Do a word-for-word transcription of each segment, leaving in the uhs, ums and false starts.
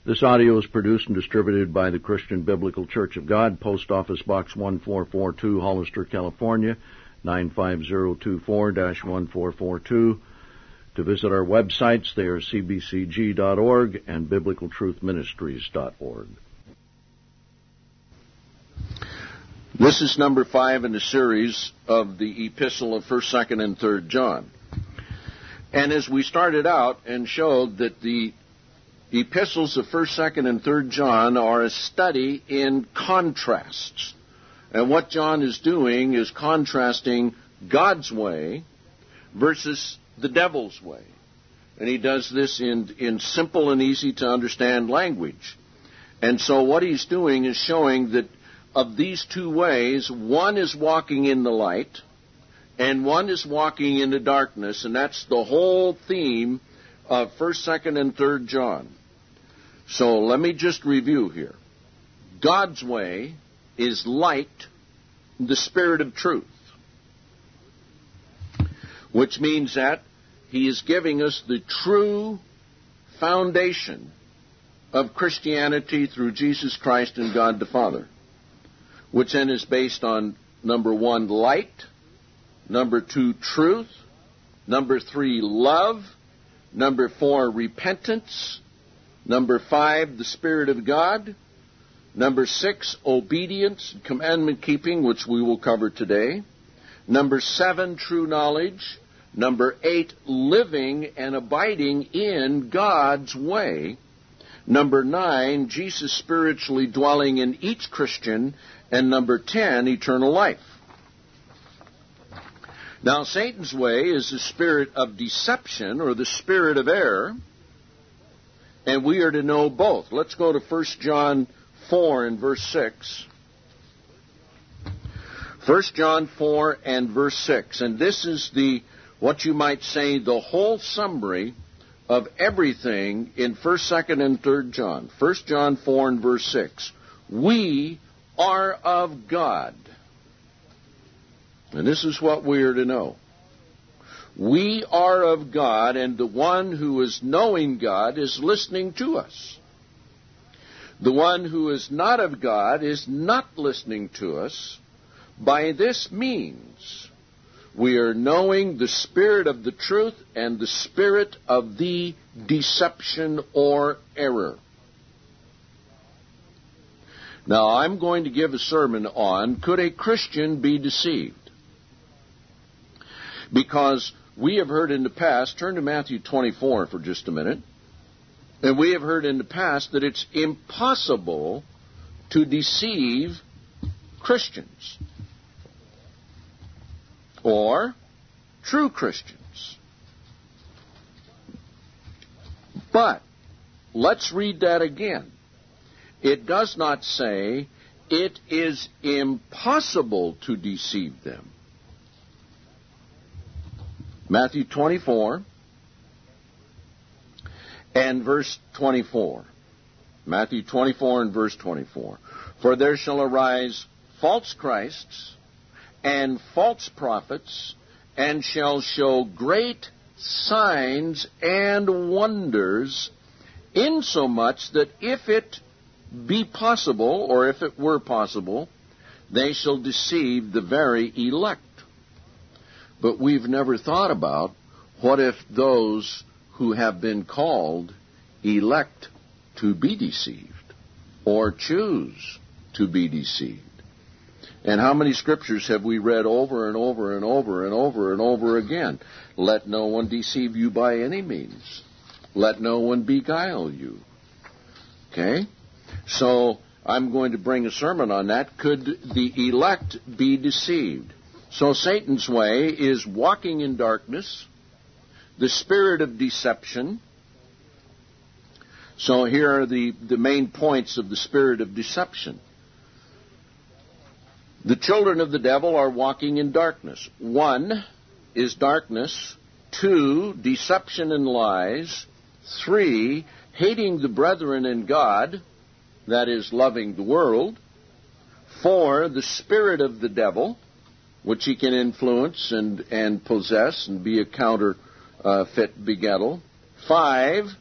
This audio is produced and distributed by the Christian Biblical Church of God, Post Office Box one four four two, Hollister, California, nine five zero two four dash one four four two. To visit our websites, they are c b c g dot org and biblical truth ministries dot org. This is number five in the series of the Epistle of First, Second, and Third John. And as we started out and showed that the epistles of First, Second, and Third John are a study in contrasts. And what John is doing is contrasting God's way versus the devil's way. And he does this in, in simple and easy to understand language. And so what he's doing is showing that of these two ways, one is walking in the light and one is walking in the darkness, and that's the whole theme of First, Second, and Third John. So let me just review here. God's way is light, the spirit of truth, which means that he is giving us the true foundation of Christianity through Jesus Christ and God the Father, which then is based on, number one, light, number two, truth, number three, love, number four, repentance, number five, the Spirit of God, number six, obedience, commandment keeping, which we will cover today, number seven, true knowledge, number eight, living and abiding in God's way, number nine, Jesus spiritually dwelling in each Christian, and number ten, eternal life. Now, Satan's way is the spirit of deception or the spirit of error, and we are to know both. Let's go to First John four and verse six. First John four and verse six. And this is the, what you might say, the whole summary of everything in First, Second, and Third John. First John four and verse six. We are of God. And this is what we are to know. We are of God, and the one who is knowing God is listening to us. The one who is not of God is not listening to us. By this means, we are knowing the spirit of the truth and the spirit of the deception or error. Now, I'm going to give a sermon on, could a Christian be deceived? Because we have heard in the past, turn to Matthew twenty-four for just a minute, and we have heard in the past that it's impossible to deceive Christians or true Christians. But let's read that again. It does not say it is impossible to deceive them. Matthew twenty-four and verse twenty-four. Matthew twenty-four and verse twenty-four. For there shall arise false Christs and false prophets, and shall show great signs and wonders, insomuch that if it be possible, or if it were possible, they shall deceive the very elect. But we've never thought about, what if those who have been called elect to be deceived, or choose to be deceived? And how many scriptures have we read over and over and over and over and over again? Let no one deceive you by any means. Let no one beguile you. Okay? So I'm going to bring a sermon on that. Could the elect be deceived? So Satan's way is walking in darkness, the spirit of deception. So here are the, the main points of the spirit of deception. The children of the devil are walking in darkness. One is darkness. Two, deception and lies. Three, hating the brethren in God, that is, loving the world. Four, the spirit of the devil, which he can influence and, and possess and be a counterfeit uh, begettal. Five,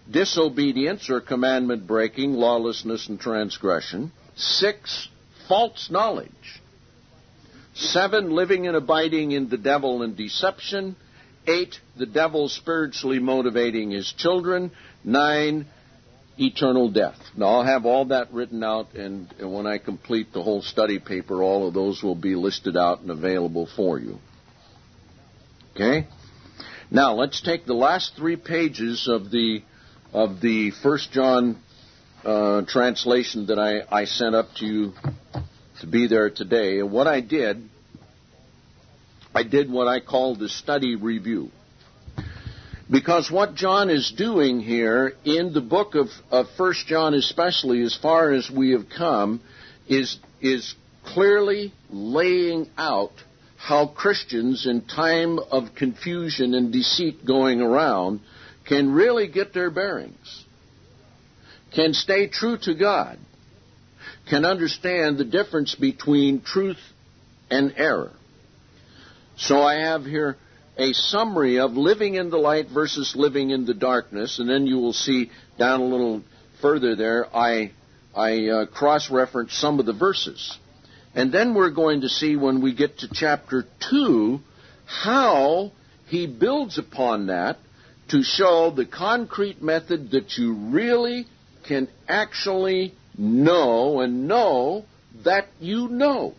disobedience or commandment breaking, lawlessness and transgression. Six, false knowledge. Seven, living and abiding in the devil and deception. Eight, the devil spiritually motivating his children. Nine, eternal death. Now, I'll have all that written out, and, and when I complete the whole study paper, all of those will be listed out and available for you. Okay? Now, let's take the last three pages of the of the First John uh, translation that I, I sent up to you to be there today. And what I did, I did what I call the study review. Because what John is doing here in the book of, of First John, especially as far as we have come, is, is clearly laying out how Christians in time of confusion and deceit going around can really get their bearings, can stay true to God, can understand the difference between truth and error. So I have here a summary of living in the light versus living in the darkness, and then you will see down a little further there, I, I uh, cross-reference some of the verses. And then we're going to see when we get to chapter two how he builds upon that to show the concrete method that you really can actually know and know that you know.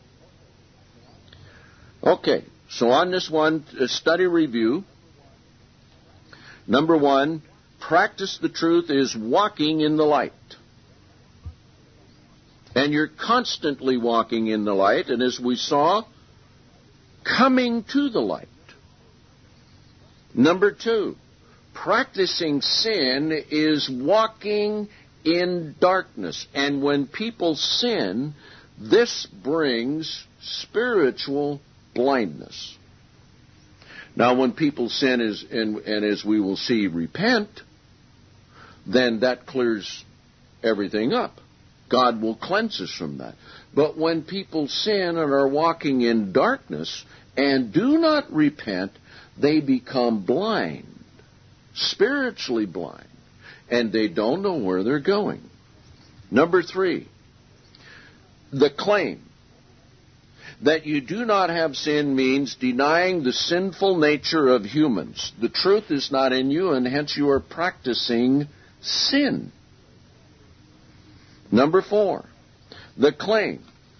Okay, so on this one, a study review. Number one, practice the truth is walking in the light. And you're constantly walking in the light, and as we saw, coming to the light. Number two, practicing sin is walking in darkness. And when people sin, this brings spiritual blindness. Now, when people sin is, and, and as we will see, repent, then that clears everything up. God will cleanse us from that. But when people sin and are walking in darkness and do not repent, they become blind, spiritually blind, and they don't know where they're going. Number three, the claim that you do not have sin means denying the sinful nature of humans. The truth is not in you, and hence you are practicing sin. Number four, the claim,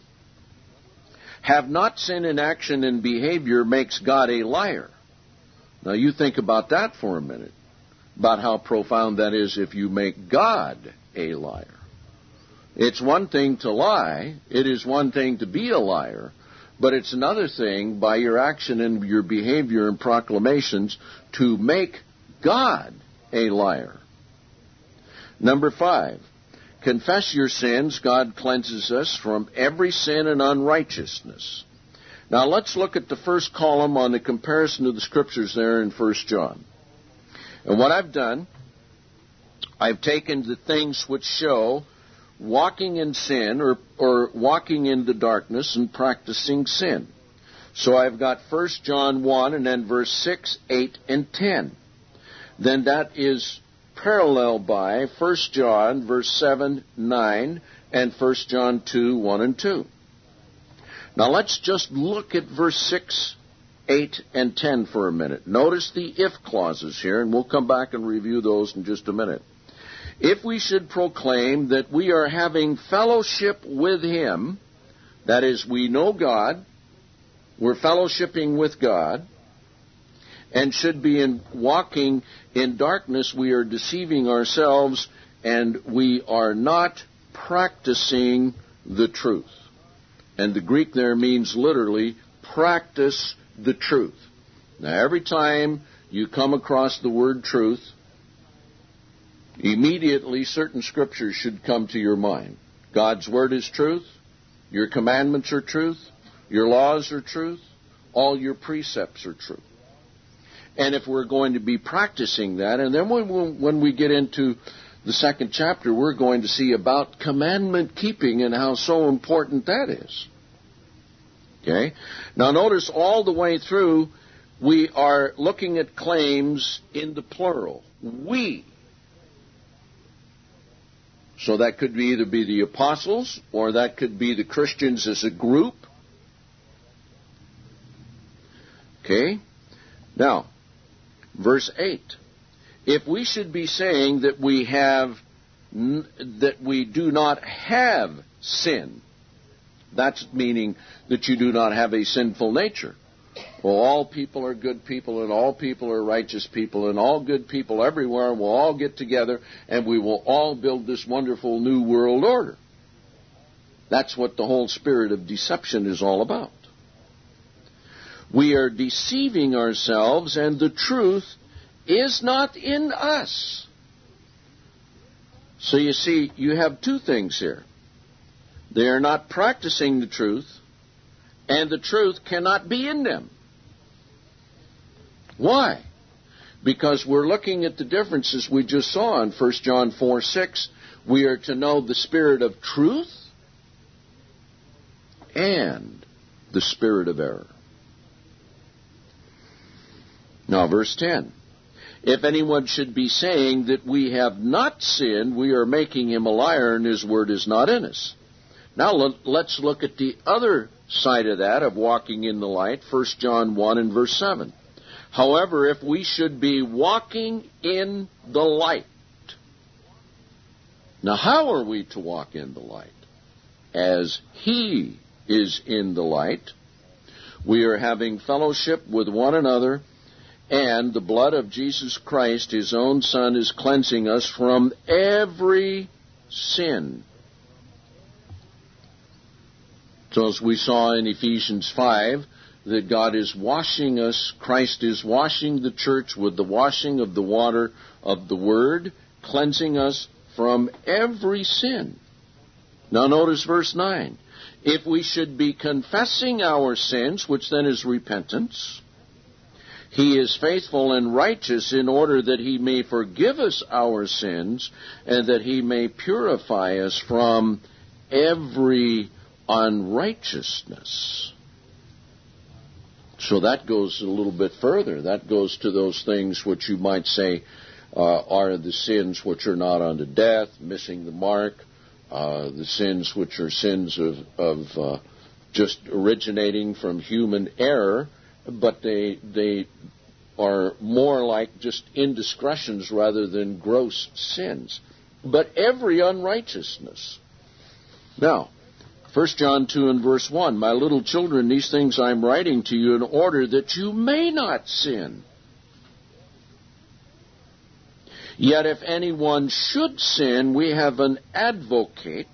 have not sin in action and behavior makes God a liar. Now you think about that for a minute, about how profound that is if you make God a liar. It's one thing to lie, it is one thing to be a liar, but it's another thing by your action and your behavior and proclamations to make God a liar. Number five, confess your sins. God cleanses us from every sin and unrighteousness. Now let's look at the first column on the comparison of the scriptures there in First John. And what I've done, I've taken the things which show walking in sin or, or walking in the darkness and practicing sin. So I've got First John one and then verse six, eight, and ten. Then that is paralleled by First John verse seven, nine, and First John two, one and two. Now let's just look at verse six, eight, and ten for a minute. Notice the if clauses here, and we'll come back and review those in just a minute. If we should proclaim that we are having fellowship with Him, that is, we know God, we're fellowshipping with God, and should be in walking in darkness, we are deceiving ourselves, and we are not practicing the truth. And the Greek there means literally, practice the truth. Now, every time you come across the word truth, immediately certain scriptures should come to your mind. God's word is truth. Your commandments are truth. Your laws are truth. All your precepts are truth. And if we're going to be practicing that, and then when, when we get into the second chapter, we're going to see about commandment keeping and how so important that is. Okay? Now notice all the way through, we are looking at claims in the plural. We. So that could be either be the apostles, or that could be the Christians as a group. Okay? Now, verse eight. If we should be saying that we have, that we do not have sin, that's meaning that you do not have a sinful nature. Well, all people are good people, and all people are righteous people, and all good people everywhere will all get together, and we will all build this wonderful new world order. That's what the whole spirit of deception is all about. We are deceiving ourselves, and the truth is not in us. So you see, you have two things here. They are not practicing the truth, and the truth cannot be in them. Why? Because we're looking at the differences we just saw in First John four six. We are to know the spirit of truth and the spirit of error. Now, verse ten. If anyone should be saying that we have not sinned, we are making him a liar, and his word is not in us. Now, let's look at the other side of that, of walking in the light, First John one and verse seven. However, if we should be walking in the light. Now, how are we to walk in the light? As he is in the light, we are having fellowship with one another, and the blood of Jesus Christ, his own Son, is cleansing us from every sin. So as we saw in Ephesians five, that God is washing us, Christ is washing the church with the washing of the water of the Word, cleansing us from every sin. Now notice verse nine. If we should be confessing our sins, which then is repentance, he is faithful and righteous in order that he may forgive us our sins and that he may purify us from every unrighteousness. So that goes a little bit further. That goes to those things which you might say uh, are the sins which are not unto death, missing the mark, uh, the sins which are sins of, of uh, just originating from human error, but they they are more like just indiscretions rather than gross sins. But every unrighteousness. Now, First John two and verse one, my little children, these things I am writing to you in order that you may not sin. Yet if anyone should sin, we have an advocate.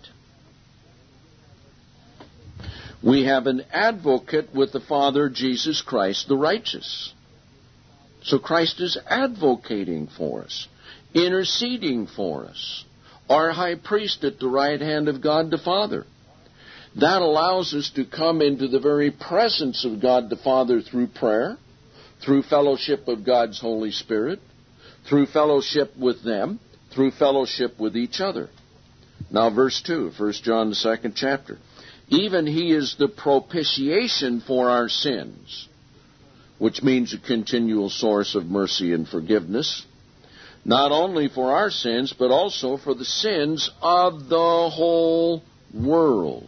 We have an advocate with the Father, Jesus Christ, the righteous. So Christ is advocating for us, interceding for us, our high priest at the right hand of God the Father. That allows us to come into the very presence of God the Father through prayer, through fellowship of God's Holy Spirit, through fellowship with them, through fellowship with each other. Now verse two, First John the second chapter. Even he is the propitiation for our sins, which means a continual source of mercy and forgiveness, not only for our sins, but also for the sins of the whole world.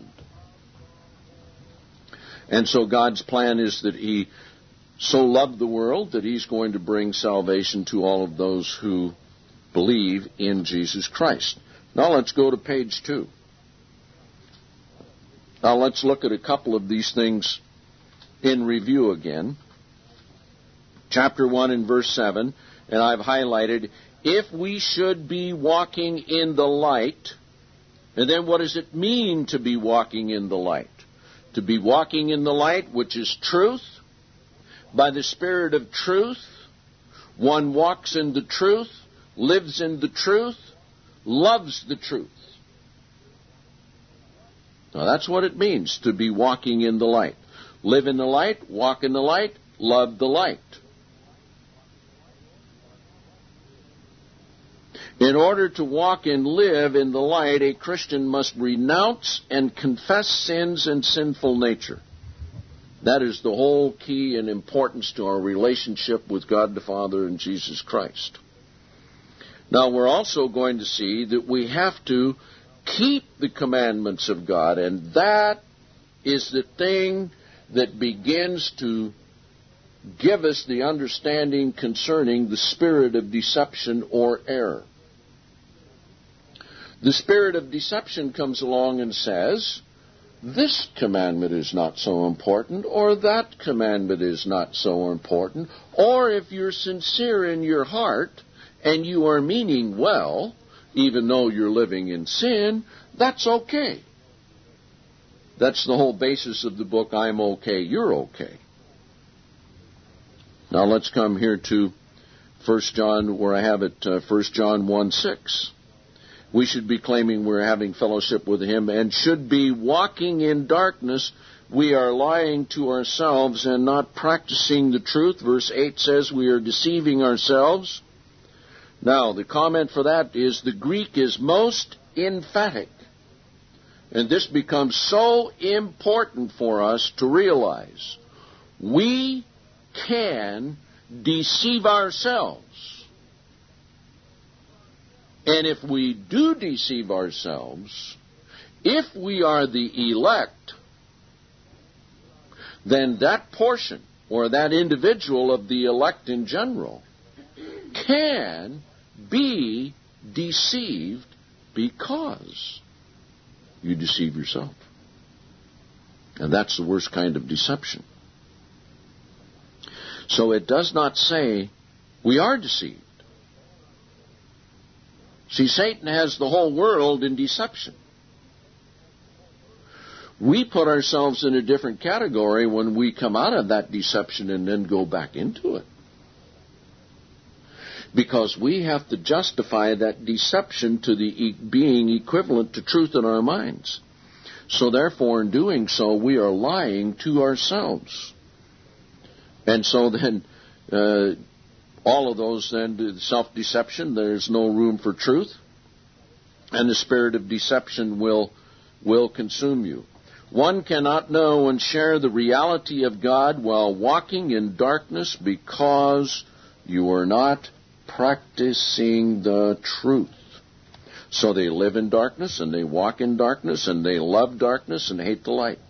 And so God's plan is that he so loved the world that he's going to bring salvation to all of those who believe in Jesus Christ. Now let's go to page two. Now let's look at a couple of these things in review again. Chapter one and verse seven, and I've highlighted, if we should be walking in the light, and then what does it mean to be walking in the light? To be walking in the light, which is truth, by the Spirit of truth, one walks in the truth, lives in the truth, loves the truth. Now that's what it means to be walking in the light. Live in the light, walk in the light, love the light. In order to walk and live in the light, a Christian must renounce and confess sins and sinful nature. That is the whole key and importance to our relationship with God the Father and Jesus Christ. Now, we're also going to see that we have to keep the commandments of God, and that is the thing that begins to give us the understanding concerning the spirit of deception or error. The spirit of deception comes along and says, this commandment is not so important, or that commandment is not so important, or if you're sincere in your heart and you are meaning well, even though you're living in sin, that's okay. That's the whole basis of the book, I'm okay, you're okay. Now let's come here to First John, where I have it, uh, First John one six. We should be claiming we're having fellowship with Him and should be walking in darkness. We are lying to ourselves and not practicing the truth. Verse eight says we are deceiving ourselves. Now, the comment for that is the Greek is most emphatic. And this becomes so important for us to realize. We can deceive ourselves. And if we do deceive ourselves, if we are the elect, then that portion, or that individual of the elect in general, can be deceived because you deceive yourself. And that's the worst kind of deception. So it does not say we are deceived. See, Satan has the whole world in deception. We put ourselves in a different category when we come out of that deception and then go back into it. Because we have to justify that deception to the e- being equivalent to truth in our minds. So therefore, in doing so, we are lying to ourselves. And so then, uh, all of those then, self-deception, there's no room for truth. And the spirit of deception will, will consume you. One cannot know and share the reality of God while walking in darkness because you are not practicing the truth. So they live in darkness and they walk in darkness and they love darkness and hate the light.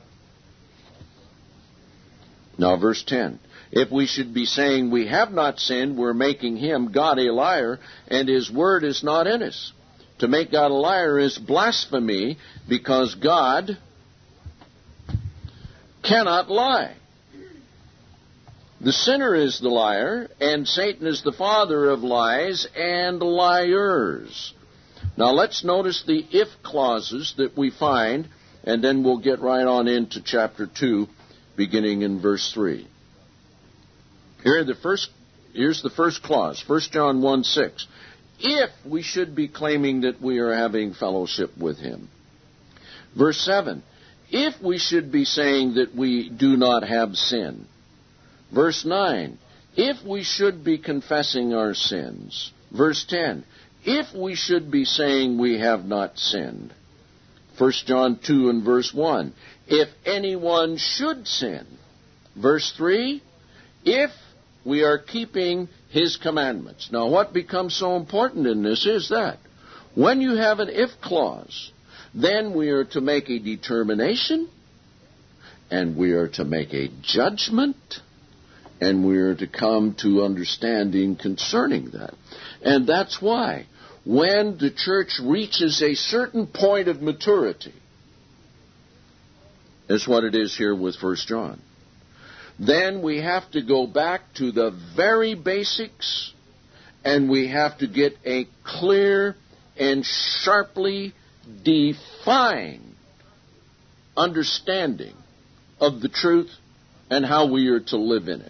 Now verse ten. If we should be saying we have not sinned, we're making Him, God, a liar, and His word is not in us. To make God a liar is blasphemy because God cannot lie. The sinner is the liar, and Satan is the father of lies and liars. Now let's notice the if clauses that we find, and then we'll get right on into chapter two, beginning in verse three. Here the first, here's the first clause, First John one six. If we should be claiming that we are having fellowship with Him. Verse seven. If we should be saying that we do not have sin. Verse nine. If we should be confessing our sins. Verse ten. If we should be saying we have not sinned. First John two and verse one. If anyone should sin. Verse three. If we are keeping His commandments. Now, what becomes so important in this is that when you have an if clause, then we are to make a determination, and we are to make a judgment, and we are to come to understanding concerning that. And that's why when the church reaches a certain point of maturity, that's what it is here with First John. Then we have to go back to the very basics, and we have to get a clear and sharply defined understanding of the truth and how we are to live in it.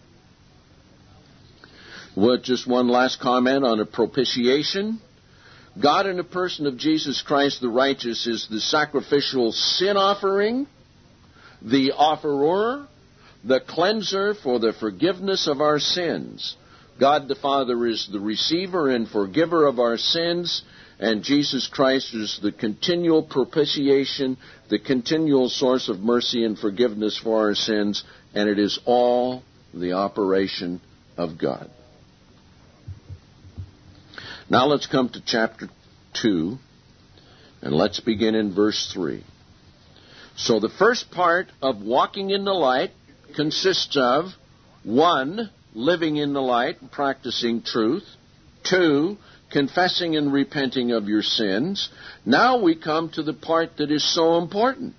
Well, just one last comment on a propitiation. God in the person of Jesus Christ the righteous is the sacrificial sin offering, the offerer, the cleanser for the forgiveness of our sins. God the Father is the receiver and forgiver of our sins, and Jesus Christ is the continual propitiation, the continual source of mercy and forgiveness for our sins, and it is all the operation of God. Now let's come to chapter two, and let's begin in verse three. So the first part of walking in the light consists of, one, living in the light, practicing truth. Two, confessing and repenting of your sins. Now we come to the part that is so important.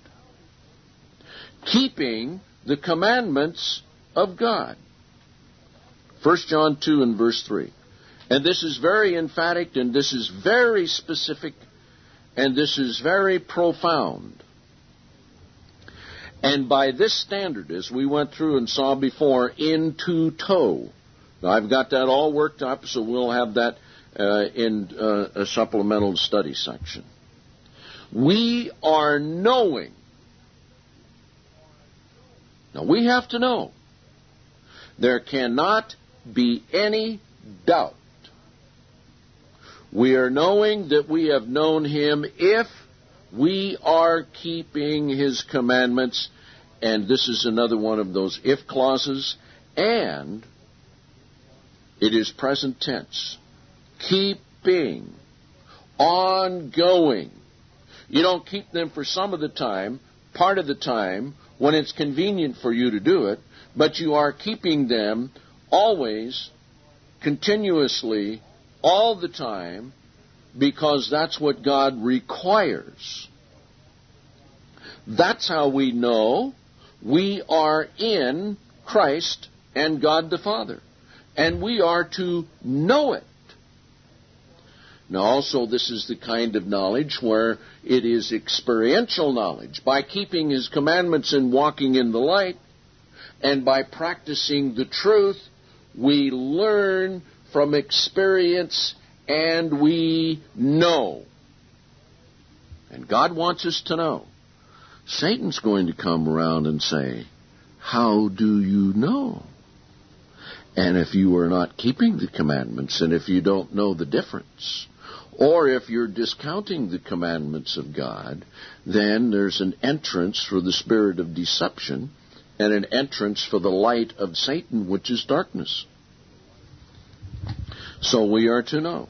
Keeping the commandments of God. First John two and verse three. And this is very emphatic, and this is very specific, and this is very profound. And by this standard, as we went through and saw before, in two toe. Now, I've got that all worked up, so we'll have that uh, in uh, a supplemental study section. We are knowing. Now, we have to know. There cannot be any doubt. We are knowing that we have known Him if we are keeping His commandments, and this is another one of those if clauses, and it is present tense. Keeping. Ongoing. You don't keep them for some of the time, part of the time, when it's convenient for you to do it, but you are keeping them always, continuously, all the time, because that's what God requires. That's how we know we are in Christ and God the Father. And we are to know it. Now also, this is the kind of knowledge where it is experiential knowledge. By keeping His commandments and walking in the light, and by practicing the truth, we learn from experience and we know. And God wants us to know. Satan's going to come around and say, how do you know? And if you are not keeping the commandments, and if you don't know the difference, or if you're discounting the commandments of God, then there's an entrance for the spirit of deception and an entrance for the light of Satan, which is darkness. So we are to know.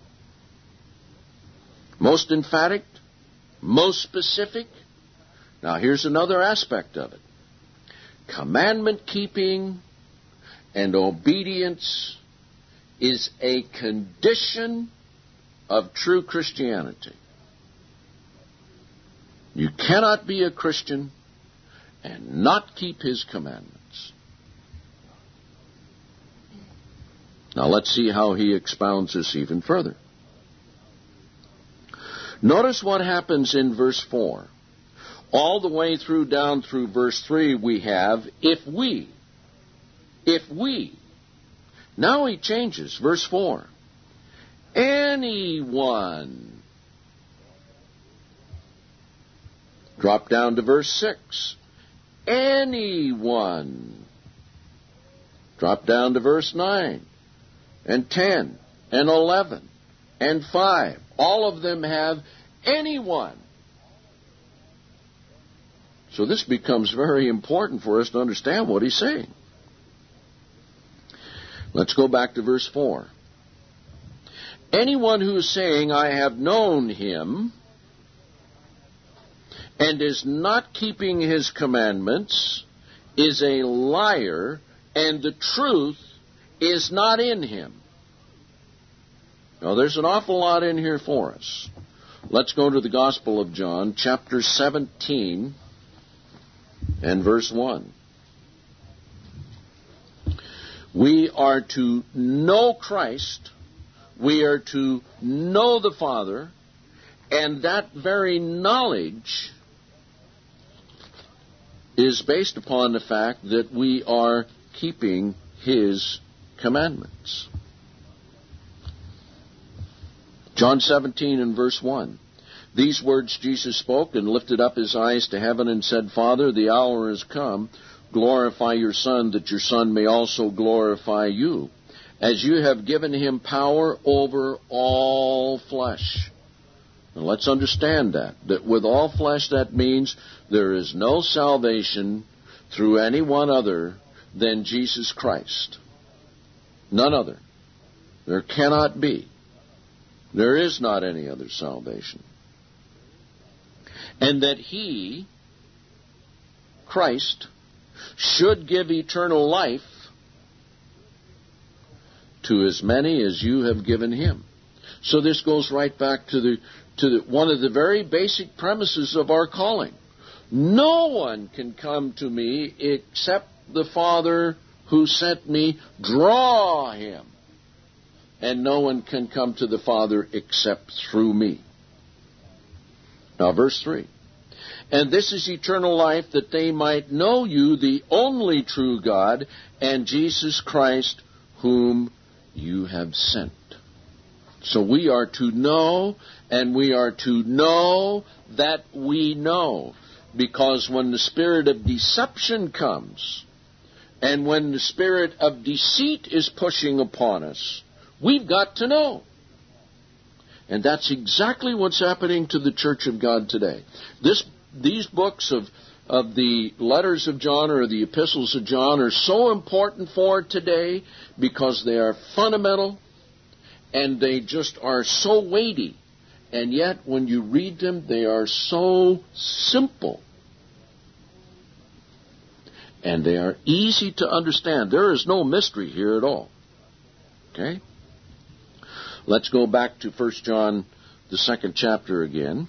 Most emphatic, most specific. Now here's another aspect of it. Commandment keeping and obedience is a condition of true Christianity. You cannot be a Christian and not keep His commandments. Now let's see how he expounds this even further. Notice what happens in verse four. All the way through, down through verse three, we have, if we, if we. Now he changes, verse four. Anyone. Drop down to verse six. Anyone. Drop down to verse nine, and ten, and eleven, and five. All of them have anyone. So this becomes very important for us to understand what he's saying. Let's go back to verse four. Anyone who is saying, I have known Him, and is not keeping His commandments, is a liar, and the truth is not in him. Now, there's an awful lot in here for us. Let's go to the Gospel of John, chapter seventeen, and verse one. We are to know Christ, we are to know the Father, and that very knowledge is based upon the fact that we are keeping His commandments. John seventeen and verse one. These words Jesus spoke and lifted up His eyes to heaven and said, Father, the hour is come. Glorify your Son, that your Son may also glorify you, as you have given Him power over all flesh. Now let's understand that. That with all flesh, that means there is no salvation through any one other than Jesus Christ. None other. There cannot be. There is not any other salvation. And that He, Christ, should give eternal life to as many as you have given Him. So this goes right back to the to the, one of the very basic premises of our calling. No one can come to me except the Father who sent me draw him. And no one can come to the Father except through me. Now verse three. And this is eternal life, that they might know you, the only true God, and Jesus Christ, whom you have sent. So we are to know, and we are to know that we know. Because when the spirit of deception comes, and when the spirit of deceit is pushing upon us, we've got to know. And that's exactly what's happening to the Church of God today. This, these books of, of the letters of John or the epistles of John are so important for today because they are fundamental and they just are so weighty. And yet, when you read them, they are so simple. And they are easy to understand. There is no mystery here at all. Okay? Let's go back to First John, the second chapter again.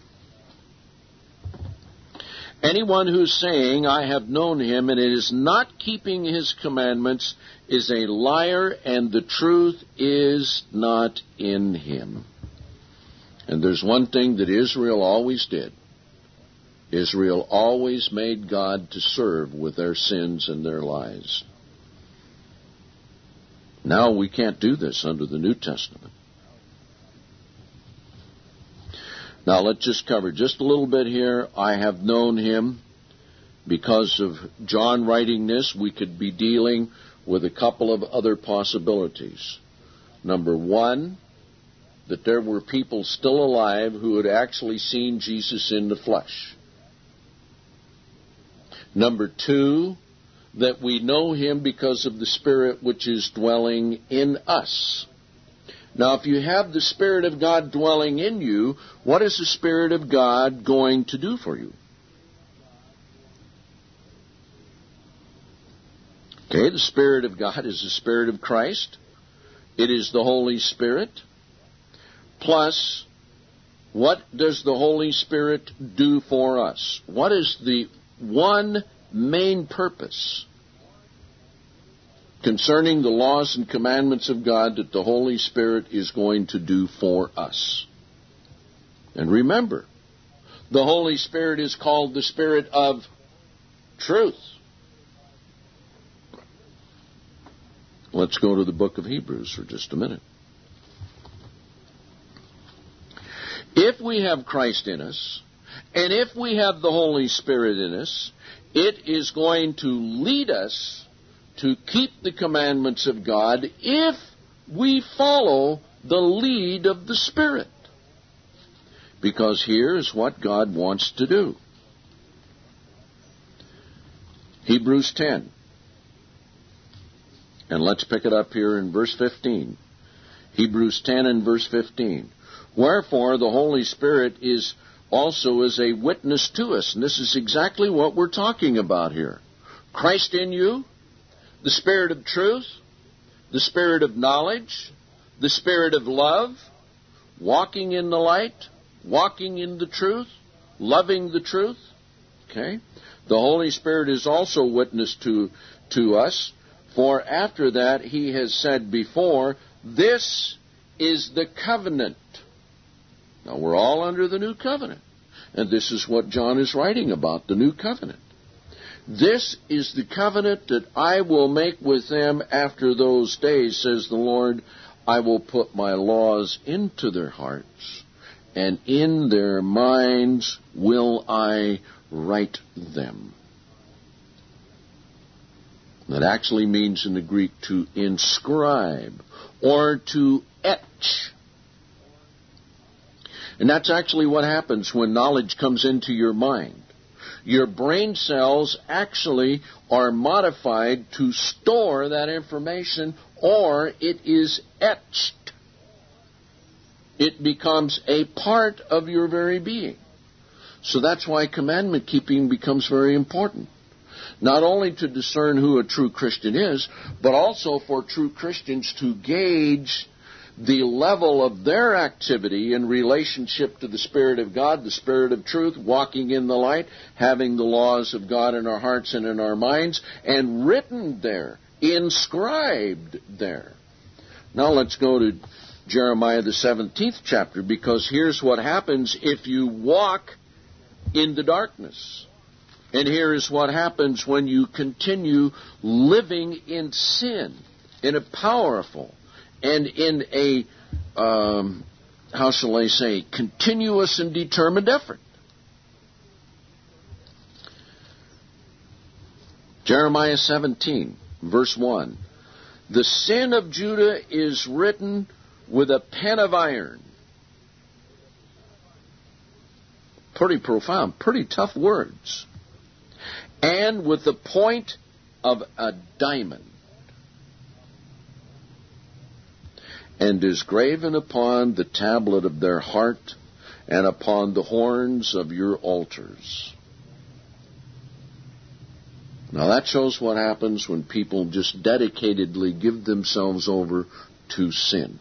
Anyone who's saying, I have known him, and it is not keeping his commandments, is a liar, and the truth is not in him. And there's one thing that Israel always did. Israel always made God to serve with their sins and their lies. Now we can't do this under the New Testament. Now let's just cover just a little bit here. I have known him. Because of John writing this, we could be dealing with a couple of other possibilities. Number one, that there were people still alive who had actually seen Jesus in the flesh. Number two, that we know him because of the Spirit which is dwelling in us. Now, if you have the Spirit of God dwelling in you, what is the Spirit of God going to do for you? Okay, the Spirit of God is the Spirit of Christ. It is the Holy Spirit. Plus, what does the Holy Spirit do for us? What is the one main purpose concerning the laws and commandments of God that the Holy Spirit is going to do for us? And remember, the Holy Spirit is called the Spirit of truth. Let's go to the book of Hebrews for just a minute. If we have Christ in us, and if we have the Holy Spirit in us, it is going to lead us to keep the commandments of God if we follow the lead of the Spirit. Because here is what God wants to do. Hebrews ten. And let's pick it up here in verse fifteen. Hebrews ten and verse fifteen. Wherefore the Holy Spirit is also as a witness to us. And this is exactly what we're talking about here. Christ in you, the Spirit of truth, the Spirit of knowledge, the Spirit of love, walking in the light, walking in the truth, loving the truth. Okay? The Holy Spirit is also witness to, to us. For after that he has said before, this is the covenant. Now we're all under the new covenant. And this is what John is writing about, the new covenant. This is the covenant that I will make with them after those days, says the Lord. I will put my laws into their hearts, and in their minds will I write them. That actually means in the Greek to inscribe or to etch. And that's actually what happens when knowledge comes into your mind. Your brain cells actually are modified to store that information, or it is etched It becomes a part of your very being. So that's why commandment keeping becomes very important. Not only to discern who a true Christian is, but also for true Christians to gauge the level of their activity in relationship to the Spirit of God, the Spirit of truth, walking in the light, having the laws of God in our hearts and in our minds, and written there, inscribed there. Now let's go to Jeremiah the seventeenth chapter, because here's what happens if you walk in the darkness. And here is what happens when you continue living in sin, in a powerful and in a, um, how shall I say, continuous and determined effort. Jeremiah seventeen, verse one. The sin of Judah is written with a pen of iron. Pretty profound, pretty tough words. And with the point of a diamond. And is graven upon the tablet of their heart and upon the horns of your altars. Now that shows what happens when people just dedicatedly give themselves over to sin.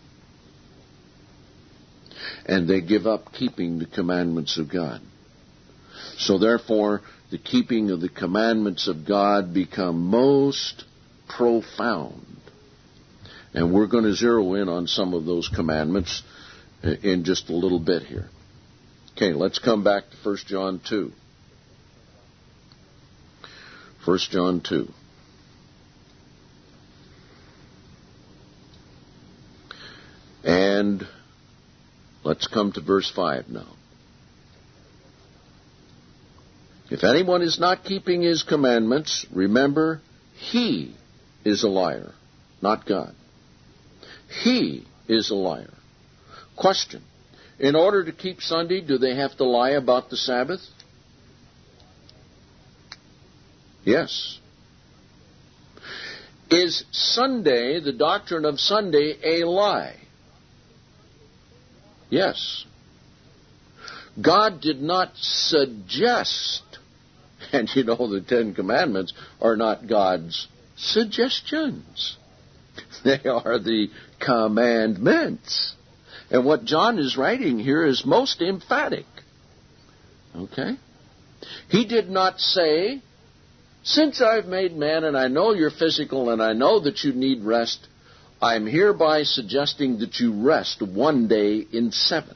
And they give up keeping the commandments of God. So therefore, the keeping of the commandments of God become most profound. And we're going to zero in on some of those commandments in just a little bit here. Okay, let's come back to First John two. First John two. And let's come to verse five now. If anyone is not keeping his commandments, remember, he is a liar, not God. He is a liar. Question. In order to keep Sunday, do they have to lie about the Sabbath? Yes. Is Sunday, the doctrine of Sunday, a lie? Yes. God did not suggest, and you know the Ten Commandments are not God's suggestions. They are the commandments. And what John is writing here is most emphatic. Okay? He did not say, since I've made man and I know you're physical and I know that you need rest, I'm hereby suggesting that you rest one day in seven.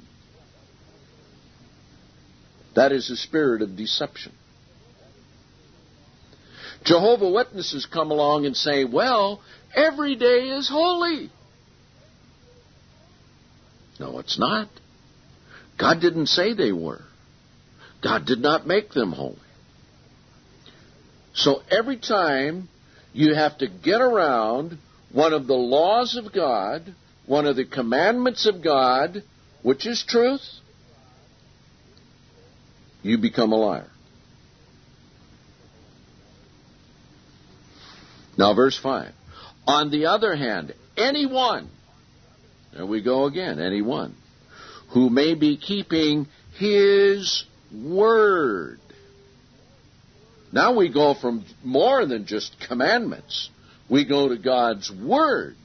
That is a spirit of deception. Jehovah's Witnesses come along and say, well, every day is holy. No, it's not. God didn't say they were. God did not make them holy. So every time you have to get around one of the laws of God, one of the commandments of God, which is truth, you become a liar. Now, verse five. On the other hand, anyone, there we go again, anyone, who may be keeping his word. Now we go from more than just commandments. We go to God's word,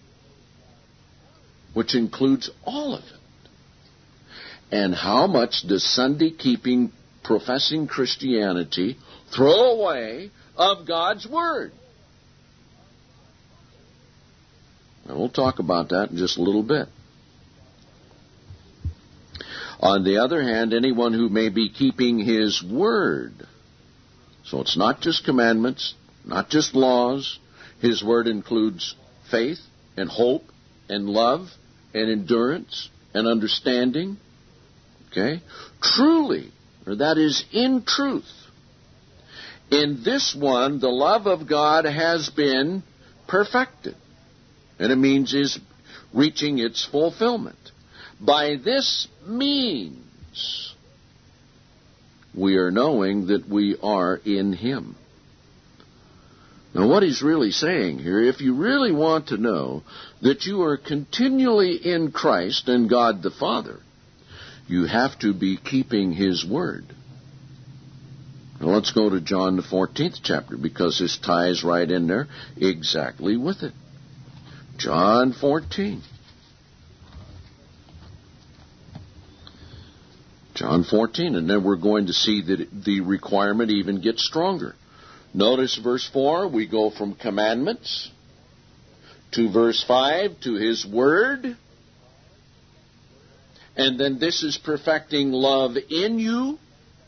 which includes all of it. And how much does Sunday-keeping, professing Christianity throw away of God's word? And we'll talk about that in just a little bit. On the other hand, anyone who may be keeping his word. So it's not just commandments, not just laws. His word includes faith and hope and love and endurance and understanding. Okay? Truly, or that is in truth. In this one, the love of God has been perfected. And it means is reaching its fulfillment. By this means, we are knowing that we are in Him. Now, what he's really saying here, if you really want to know that you are continually in Christ and God the Father, you have to be keeping His Word. Now, let's go to John the fourteenth chapter, because this ties right in there exactly with it. John fourteen. John fourteen, and then we're going to see that the requirement even gets stronger. Notice verse four, we go from commandments to verse five, to His Word. And then this is perfecting love in you.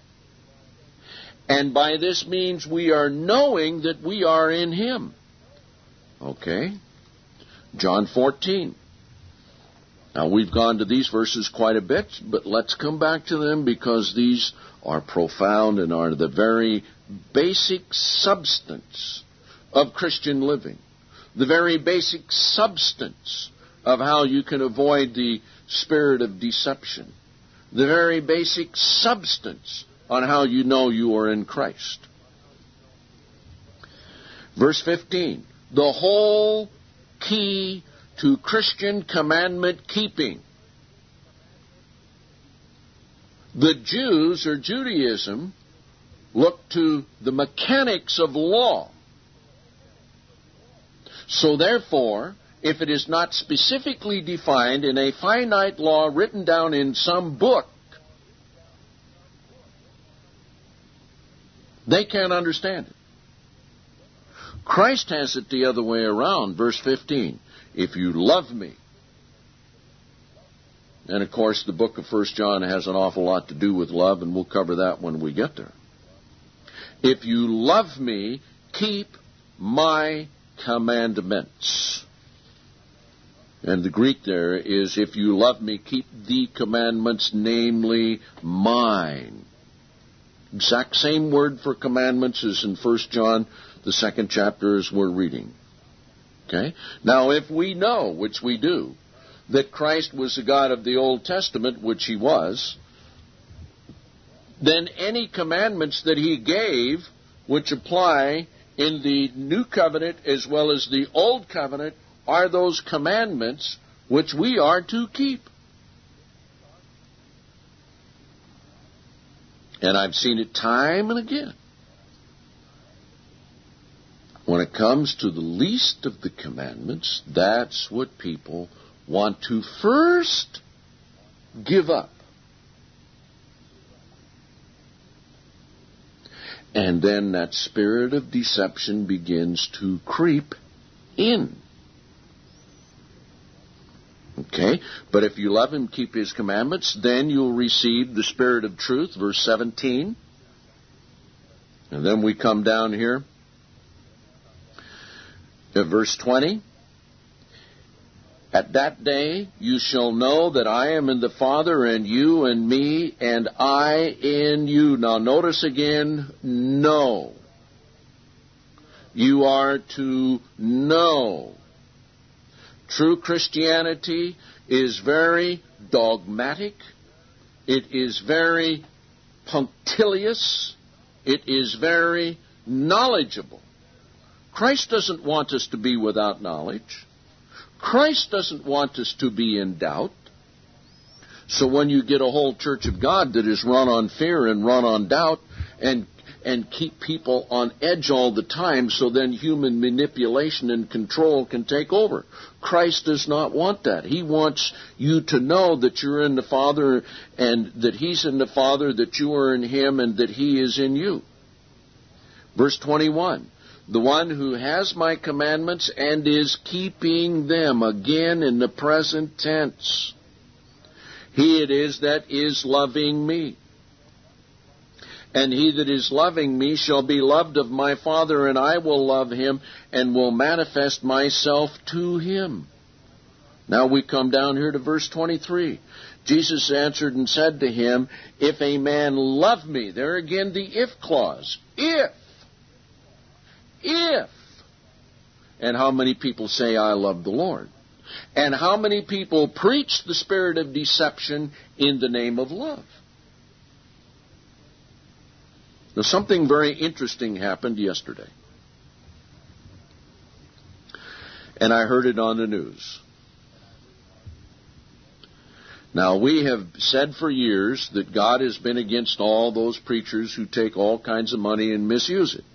And by this means we are knowing that we are in Him. Okay? John fourteen. Now, we've gone to these verses quite a bit, but let's come back to them, because these are profound and are the very basic substance of Christian living. The very basic substance of how you can avoid the spirit of deception. The very basic substance on how you know you are in Christ. Verse fifteen. The whole key to Christian commandment keeping. The Jews, or Judaism, look to the mechanics of law. So therefore, if it is not specifically defined in a finite law written down in some book, they can't understand it. Christ has it the other way around. Verse fifteen. If you love me. And of course, the book of First John has an awful lot to do with love, and we'll cover that when we get there. If you love me, keep my commandments. And the Greek there is, if you love me, keep the commandments, namely mine. Exact same word for commandments as in First John, the second chapter as we're reading. Okay? Now, if we know, which we do, that Christ was the God of the Old Testament, which He was, then any commandments that He gave, which apply in the New Covenant as well as the Old Covenant, are those commandments which we are to keep. And I've seen it time and again. When it comes to the least of the commandments, that's what people want to first give up. And then that spirit of deception begins to creep in. Okay? But if you love Him, keep His commandments, then you'll receive the Spirit of truth, verse seventeen. And then we come down here to verse twenty. At that day you shall know that I am in the Father, and you in me, and I in you. Now notice again, know. You are to know. True Christianity is very dogmatic. It is very punctilious. It is very knowledgeable. Christ doesn't want us to be without knowledge. Christ doesn't want us to be in doubt. So when you get a whole church of God that is run on fear and run on doubt and and keep people on edge all the time, so then human manipulation and control can take over. Christ does not want that. He wants you to know that you're in the Father, and that He's in the Father, that you are in Him, and that He is in you. Verse twenty-one. The one who has my commandments and is keeping them, again in the present tense. He it is that is loving me. And he that is loving me shall be loved of my Father, and I will love him and will manifest myself to him. Now we come down here to verse twenty-three. Jesus answered and said to him, if a man love me, there again the if clause, if, if. And how many people say, I love the Lord? And how many people preach the spirit of deception in the name of love? Now, something very interesting happened yesterday. And I heard it on the news. Now, we have said for years that God has been against all those preachers who take all kinds of money and misuse it.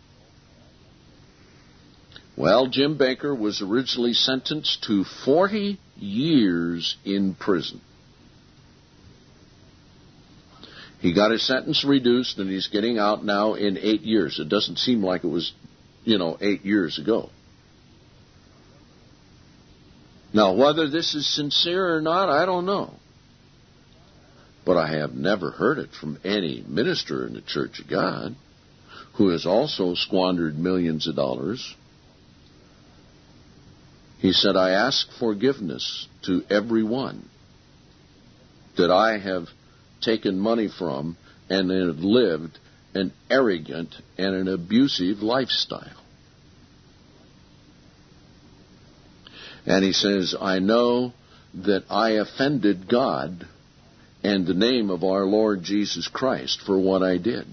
Well, Jim Bakker was originally sentenced to forty years in prison. He got his sentence reduced, and he's getting out now in eight years. It doesn't seem like it was, you know, eight years ago. Now, whether this is sincere or not, I don't know. But I have never heard it from any minister in the Church of God who has also squandered millions of dollars. He said, I ask forgiveness to everyone that I have taken money from and have lived an arrogant and an abusive lifestyle. And he says, I know that I offended God and the name of our Lord Jesus Christ for what I did.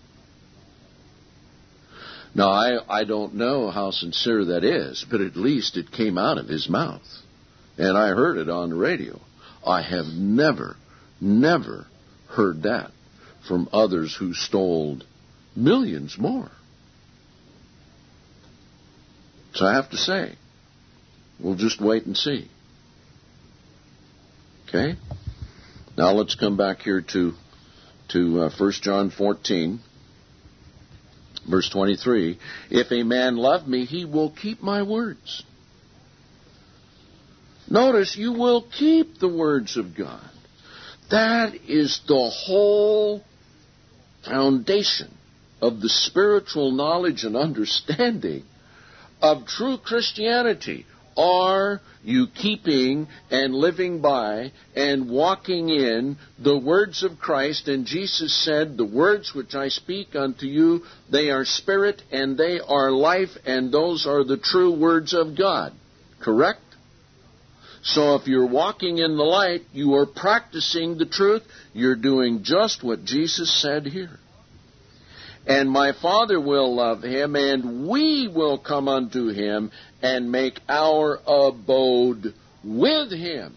Now, I, I don't know how sincere that is, but at least it came out of his mouth. And I heard it on the radio. I have never, never heard that from others who stole millions more. So I have to say, we'll just wait and see. Okay? Now let's come back here to, to uh, First John fourteen. Verse twenty-three, if a man love me, he will keep my words. Notice, you will keep the words of God. That is the whole foundation of the spiritual knowledge and understanding of true Christianity. Are you keeping and living by and walking in the words of Christ? And Jesus said, the words which I speak unto you, they are spirit and they are life, and those are the true words of God. Correct? So if you're walking in the light, you are practicing the truth. You're doing just what Jesus said here. And my Father will love him, and we will come unto him and make our abode with him.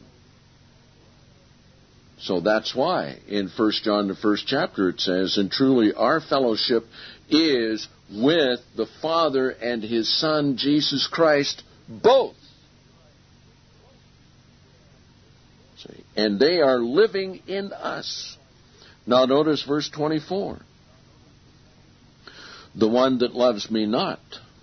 So that's why in First John, the first chapter, it says, and truly our fellowship is with the Father and his Son, Jesus Christ, both. See? And they are living in us. Now notice verse twenty-four. The one that loves me not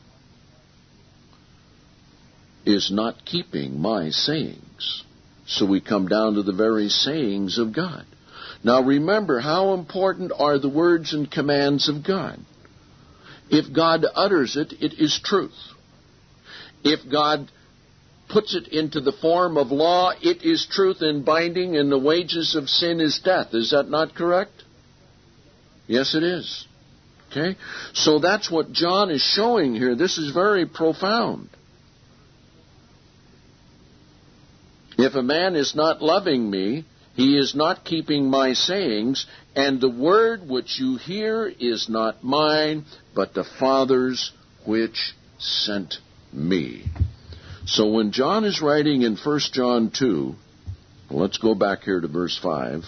is not keeping my sayings. So we come down to the very sayings of God. Now remember, how important are the words and commands of God? If God utters it, it is truth. If God puts it into the form of law, it is truth and binding, and the wages of sin is death. Is that not correct? Yes, it is. Okay? So that's what John is showing here. This is very profound. If a man is not loving me, he is not keeping my sayings, and the word which you hear is not mine, but the Father's which sent me. So when John is writing in First John two, let's go back here to verse five.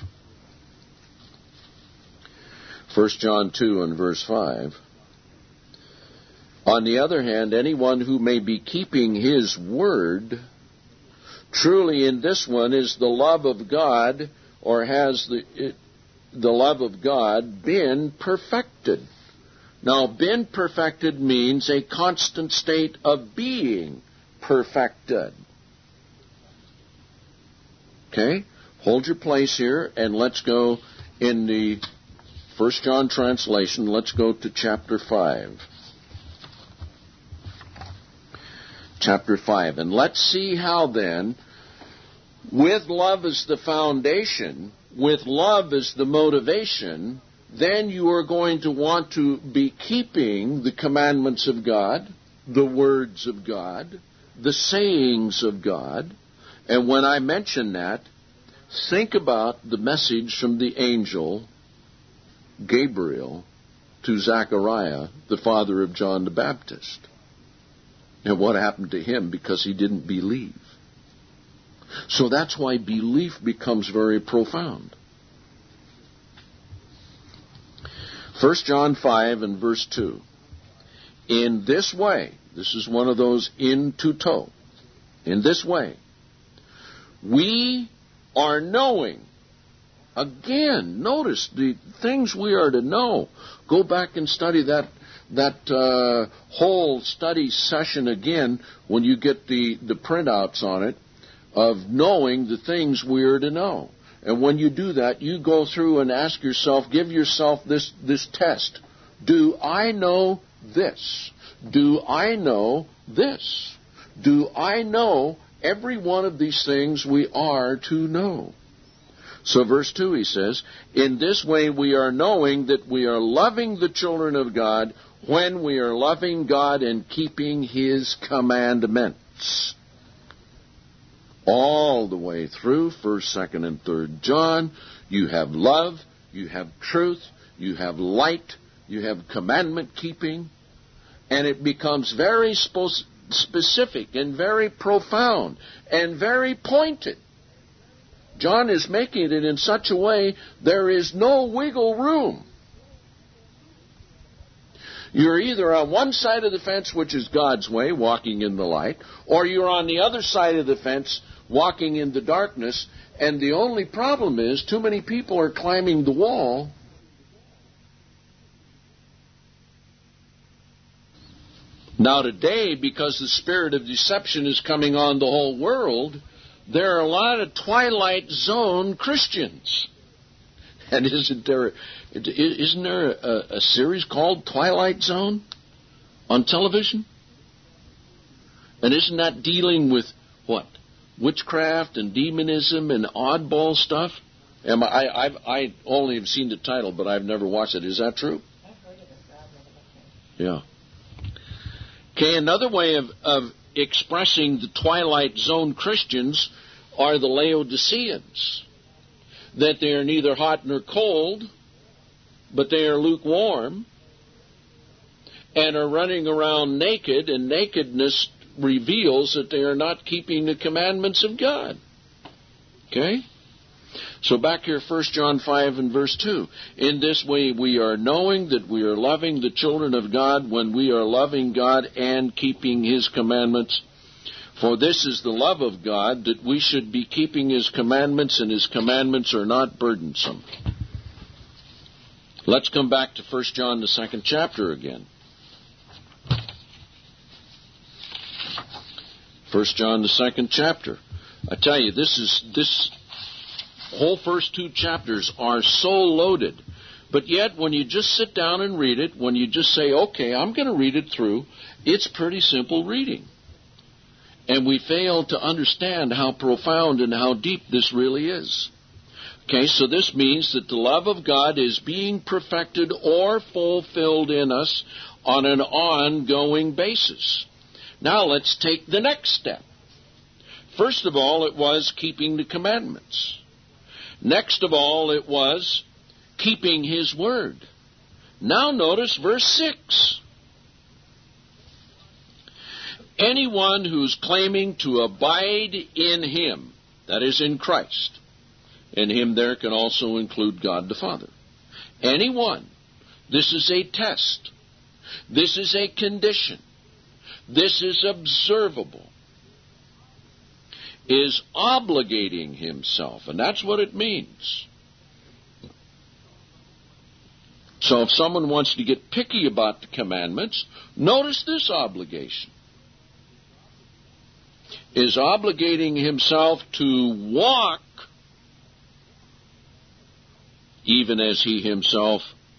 First John two and verse five. On the other hand, anyone who may be keeping his word, truly in this one is the love of God, or has the, it, the love of God been perfected. Now, been perfected means a constant state of being perfected. Okay? Hold your place here, and let's go in the First John translation. Let's go to chapter five. Chapter five. And let's see how then, with love as the foundation, with love as the motivation, then you are going to want to be keeping the commandments of God, the words of God, the sayings of God. And when I mention that, think about the message from the angel Gabriel to Zechariah, the father of John the Baptist. And what happened to him? Because he didn't believe. So that's why belief becomes very profound. First John five and verse two. In this way, this is one of those in tuto. In this way, we are knowing. Again, notice the things we are to know. Go back and study that that uh, whole study session again when you get the, the printouts on it of knowing the things we are to know. And when you do that, you go through and ask yourself, give yourself this, this test. Do I know this? Do I know this? Do I know every one of these things we are to know? So verse two, he says, in this way we are knowing that we are loving the children of God when we are loving God and keeping His commandments. All the way through, first, second, and third John, you have love, you have truth, you have light, you have commandment keeping, and it becomes very spe- specific and very profound and very pointed. John is making it in such a way there is no wiggle room. You're either on one side of the fence, which is God's way, walking in the light, or you're on the other side of the fence, walking in the darkness, and the only problem is too many people are climbing the wall. Now today, because the spirit of deception is coming on the whole world, there are a lot of Twilight Zone Christians. And isn't there, isn't there a, a series called Twilight Zone on television? And isn't that dealing with what? Witchcraft and demonism and oddball stuff? Am I, I've, I only have seen the title, but I've never watched it. Is that true? I've heard of it. Yeah. Okay, another way of, of expressing the Twilight Zone Christians are the Laodiceans. That they are neither hot nor cold, but they are lukewarm, and are running around naked, and nakedness reveals that they are not keeping the commandments of God. Okay? So back here, First John five and verse two. In this way we are knowing that we are loving the children of God when we are loving God and keeping His commandments. For this is the love of God, that we should be keeping His commandments, and His commandments are not burdensome. Let's come back to First John, the second chapter again. First John, the second chapter. I tell you, this is this whole first two chapters are so loaded. But yet, when you just sit down and read it, when you just say, okay, I'm going to read it through, it's pretty simple reading. And we fail to understand how profound and how deep this really is. Okay, so this means that the love of God is being perfected or fulfilled in us on an ongoing basis. Now let's take the next step. First of all, it was keeping the commandments. Next of all, it was keeping His word. Now notice verse six. Anyone who's claiming to abide in Him, that is in Christ, and Him there can also include God the Father. Anyone, this is a test. This is a condition. This is observable. Is obligating himself, and that's what it means. So if someone wants to get picky about the commandments, notice this obligation. Is obligating himself to walk even as He Himself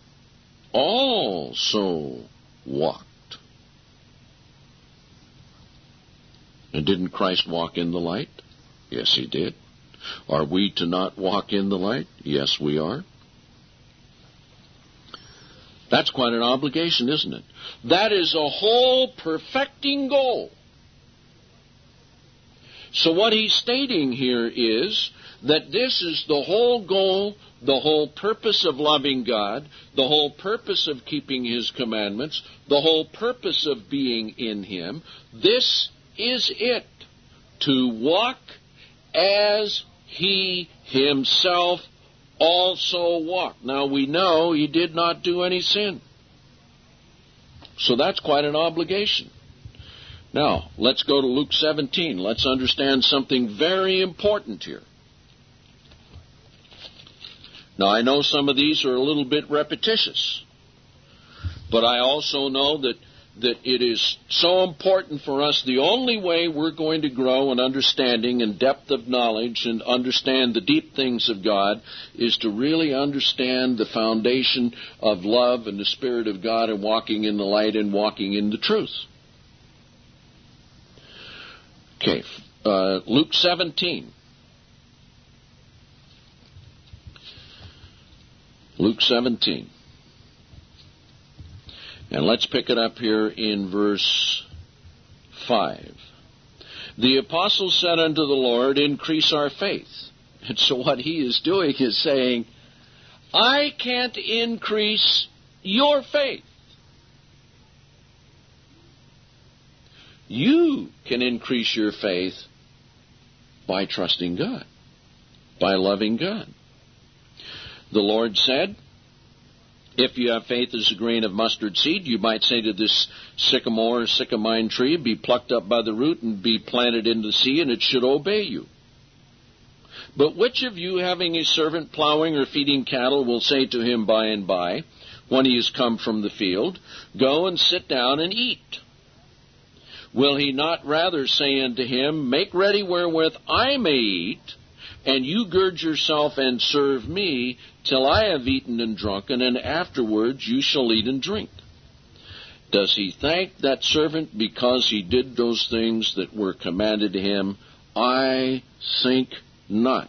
also walked. And didn't Christ walk in the light? Yes, He did. Are we to not walk in the light? Yes, we are. That's quite an obligation, isn't it? That is a whole perfecting goal. So what he's stating here is that this is the whole goal, the whole purpose of loving God, the whole purpose of keeping His commandments, the whole purpose of being in Him. This is it, to walk as He Himself also walked. Now we know He did not do any sin. So that's quite an obligation. Now, let's go to Luke seventeen. Let's understand something very important here. Now, I know some of these are a little bit repetitious, but I also know that, that it is so important for us. The only way we're going to grow in understanding and depth of knowledge and understand the deep things of God is to really understand the foundation of love and the Spirit of God and walking in the light and walking in the truth. Okay, uh, Luke seventeen. Luke seventeen. And let's pick it up here in verse five. The apostles said unto the Lord, increase our faith. And so what he is doing is saying, I can't increase your faith. You can increase your faith by trusting God, by loving God. The Lord said, if you have faith as a grain of mustard seed, you might say to this sycamore or sycamine tree, be plucked up by the root and be planted into the sea, and it should obey you. But which of you, having a servant plowing or feeding cattle, will say to him by and by, when he has come from the field, go and sit down and eat? Will he not rather say unto him, make ready wherewith I may eat, and you gird yourself and serve me till I have eaten and drunken, and afterwards you shall eat and drink? Does he thank that servant because he did those things that were commanded him? I think not.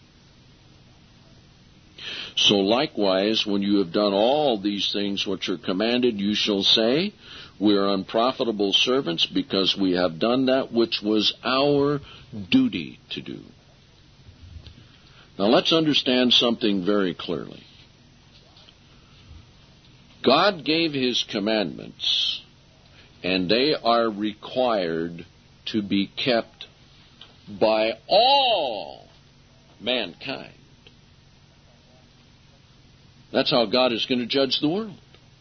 So likewise, when you have done all these things which are commanded, you shall say, we are unprofitable servants because we have done that which was our duty to do. Now let's understand something very clearly. God gave His commandments, and they are required to be kept by all mankind. That's how God is going to judge the world.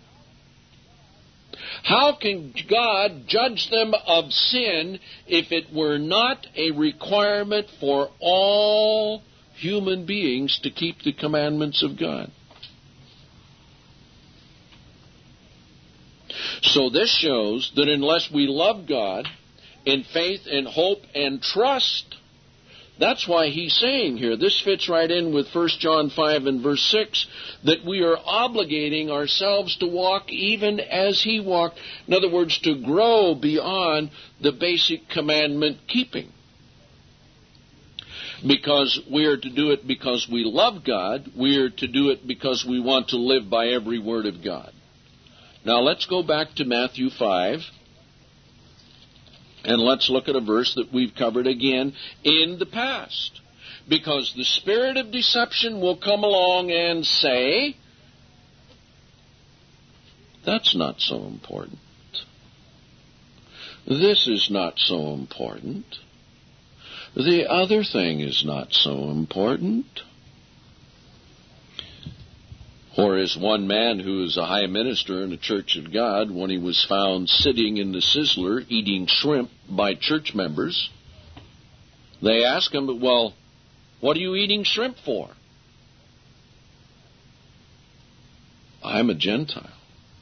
How can God judge them of sin if it were not a requirement for all human beings to keep the commandments of God? So this shows that unless we love God in faith and hope and trust, that's why he's saying here, this fits right in with First John five and verse six, that we are obligating ourselves to walk even as he walked. In other words, to grow beyond the basic commandment keeping. Because we are to do it because we love God. We are to do it because we want to live by every word of God. Now let's go back to Matthew five. And let's look at a verse that we've covered again in the past. Because the spirit of deception will come along and say, that's not so important. This is not so important. The other thing is not so important. Or as one man who is a high minister in the Church of God, when he was found sitting in the Sizzler eating shrimp by church members, they asked him, well, what are you eating shrimp for? I'm a Gentile.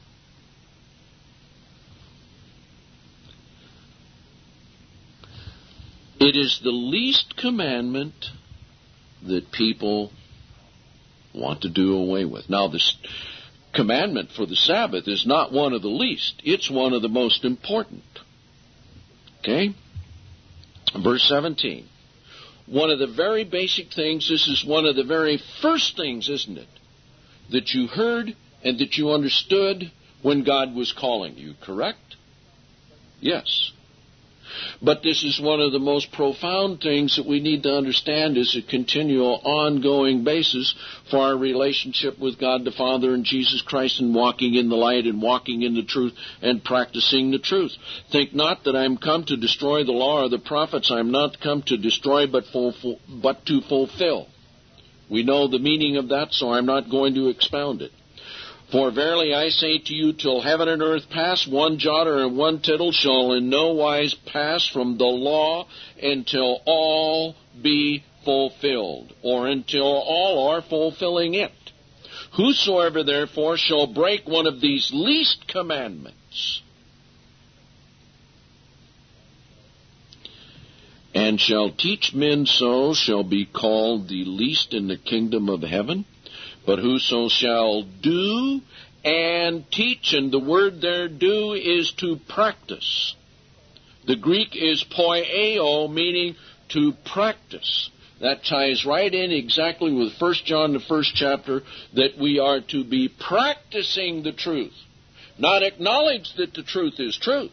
It is the least commandment that people want to do away with. Now, this commandment for the Sabbath is not one of the least. It's one of the most important. Okay? Verse seventeen. One of the very basic things, this is one of the very first things, isn't it, that you heard and that you understood when God was calling you, correct? Yes. But this is one of the most profound things that we need to understand as a continual, ongoing basis for our relationship with God the Father and Jesus Christ, and walking in the light and walking in the truth and practicing the truth. Think not that I am come to destroy the law or the prophets. I am not come to destroy but, fulfill, but to fulfill. We know the meaning of that, so I'm not going to expound it. For verily I say to you, till heaven and earth pass, one jot or one tittle shall in no wise pass from the law until all be fulfilled, or until all are fulfilling it. Whosoever therefore shall break one of these least commandments, and shall teach men so, shall be called the least in the kingdom of heaven. But whoso shall do and teach, and the word there do is to practice. The Greek is poieo, meaning to practice. That ties right in exactly with First John, the first chapter, that we are to be practicing the truth. Not acknowledge that the truth is truth,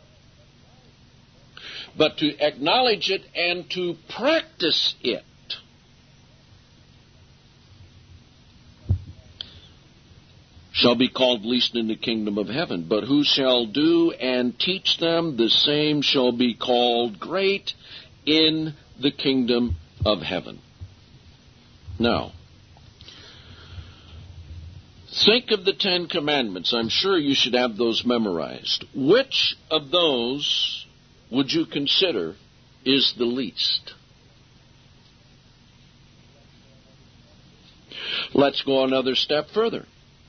but to acknowledge it and to practice it. Shall be called least in the kingdom of heaven. But who shall do and teach them, the same shall be called great in the kingdom of heaven. Now, think of the Ten Commandments. I'm sure you should have those memorized. Which of those would you consider is the least? Let's go another step further.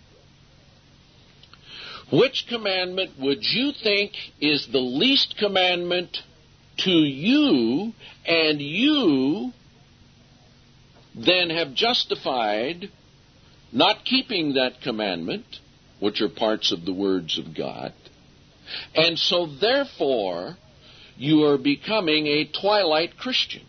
Which commandment would you think is the least commandment to you, and you then have justified not keeping that commandment, which are parts of the words of God, and so therefore you are becoming a twilight Christian?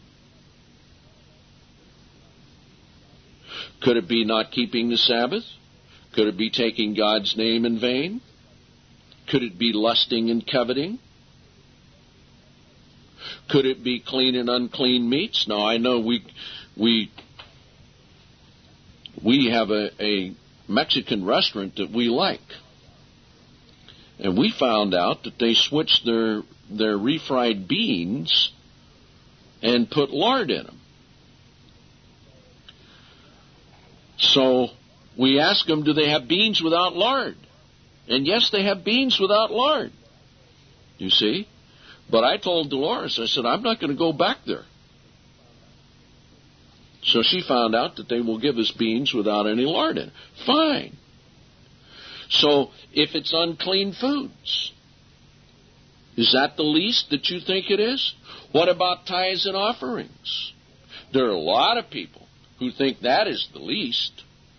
Could it be not keeping the Sabbath? Could it be taking God's name in vain? Could it be lusting and coveting? Could it be clean and unclean meats? Now, I know we we we have a, a Mexican restaurant that we like, and we found out that they switched their their refried beans and put lard in them. So we asked them, do they have beans without lard? And yes, they have beans without lard, you see. But I told Dolores, I said, I'm not going to go back there. So she found out that they will give us beans without any lard in it. Fine. So if it's unclean foods, is that the least that you think it is? What about tithes and offerings? There are a lot of people who think that is the least.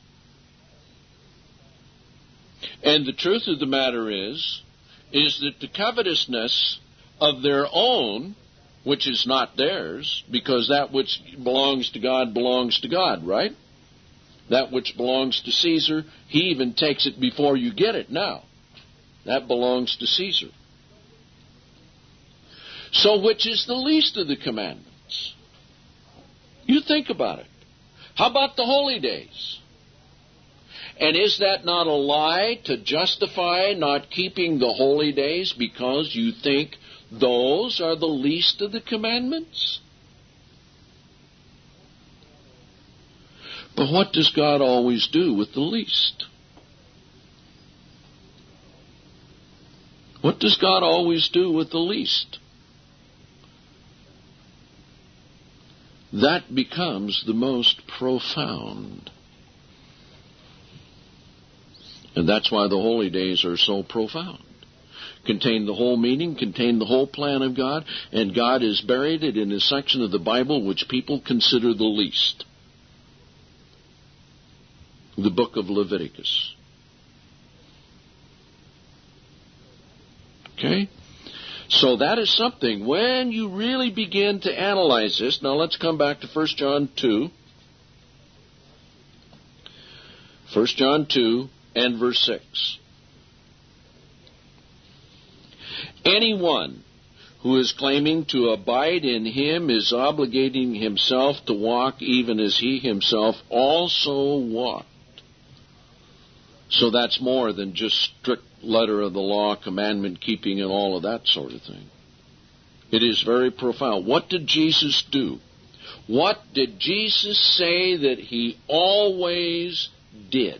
And the truth of the matter is, is that the covetousness of their own, which is not theirs, because that which belongs to God belongs to God, right? That which belongs to Caesar, he even takes it before you get it now. That belongs to Caesar. So which is the least of the commandments? You think about it. How about the holy days? And is that not a lie to justify not keeping the holy days because you think those are the least of the commandments? But what does God always do with the least? What does God always do with the least? That becomes the most profound. And that's why the holy days are so profound. Contain the whole meaning, contain the whole plan of God, and God has buried it in a section of the Bible which people consider the least. The book of Leviticus. Okay? So that is something, when you really begin to analyze this, now let's come back to First John two. First John two and verse six. Anyone who is claiming to abide in him is obligating himself to walk even as he himself also walked. So that's more than just strict letter of the law, commandment keeping, and all of that sort of thing. It is very profound. What did Jesus do? What did Jesus say that he always did?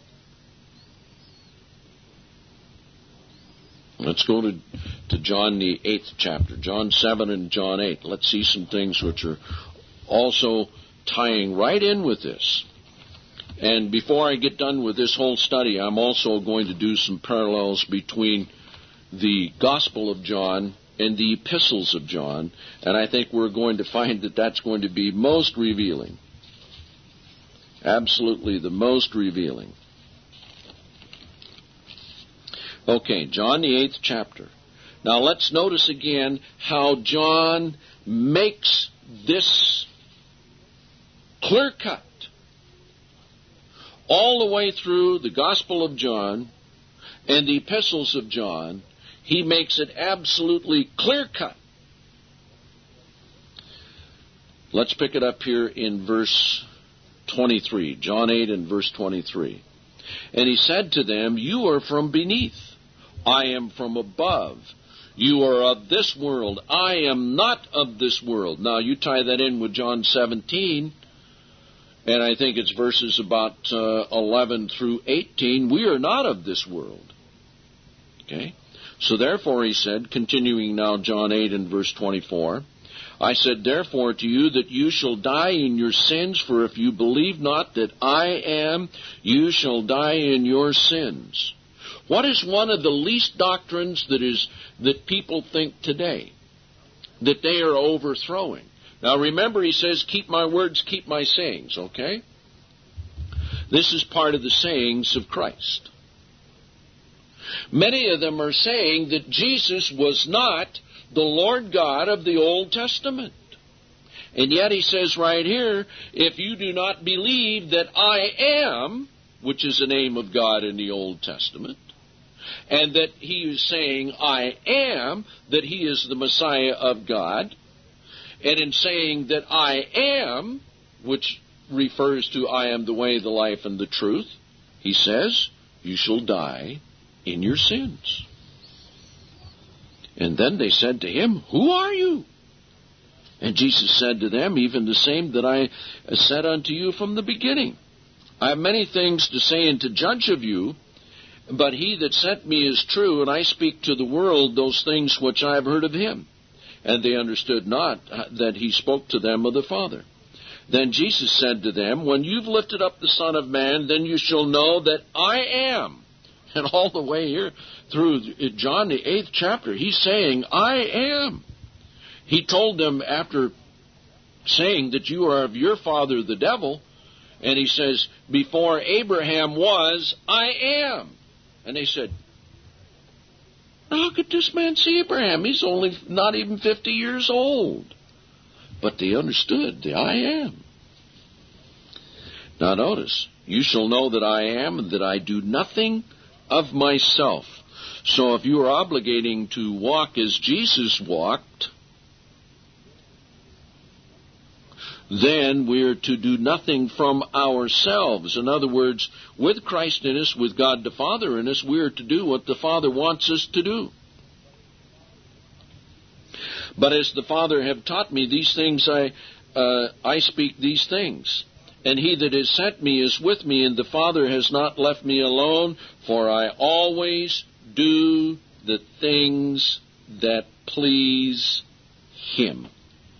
Let's go to, to John the eighth chapter, John seven and John eight. Let's see some things which are also tying right in with this. And before I get done with this whole study, I'm also going to do some parallels between the Gospel of John and the epistles of John, and I think we're going to find that that's going to be most revealing. Absolutely the most revealing. Okay, John the eighth chapter. Now let's notice again how John makes this clear cut. All the way through the Gospel of John and the epistles of John, he makes it absolutely clear cut. Let's pick it up here in verse twenty-three, John eight and verse twenty-three. And he said to them, "You are from beneath, I am from above. You are of this world, I am not of this world." Now you tie that in with John seventeen, and I think it's verses about uh, eleven through eighteen. We are not of this world. Okay? So therefore, he said, continuing now John eight and verse twenty-four, "I said therefore to you that you shall die in your sins, for if you believe not that I am, you shall die in your sins." What is one of the least doctrines that is that people think today that they are overthrowing? Now remember, he says, keep my words, keep my sayings, okay? This is part of the sayings of Christ. Many of them are saying that Jesus was not the Lord God of the Old Testament. And yet he says right here, if you do not believe that I am, which is the name of God in the Old Testament, and that he is saying I am, that he is the Messiah of God, and in saying that I am, which refers to I am the way, the life, and the truth, he says, you shall die in your sins. And then they said to him, who are you? And Jesus said to them, even the same that I said unto you from the beginning. I have many things to say and to judge of you, but he that sent me is true, and I speak to the world those things which I have heard of him. And they understood not that he spoke to them of the Father. Then Jesus said to them, when you've lifted up the Son of Man, then you shall know that I am. And all the way here through John the eighth chapter, he's saying, I am. He told them after saying that you are of your father the devil, and he says, before Abraham was, I am. And they said, how could this man see Abraham? He's only not even fifty years old. But they understood the I am. Now notice, you shall know that I am, and that I do nothing of myself. So if you are obligating to walk as Jesus walked, then we're to do nothing from ourselves. In other words, with Christ in us, with God the Father in us, we're to do what the Father wants us to do. But as the Father have taught me, these things I uh, I speak these things. And he that has sent me is with me, and the Father has not left me alone, for I always do the things that please him.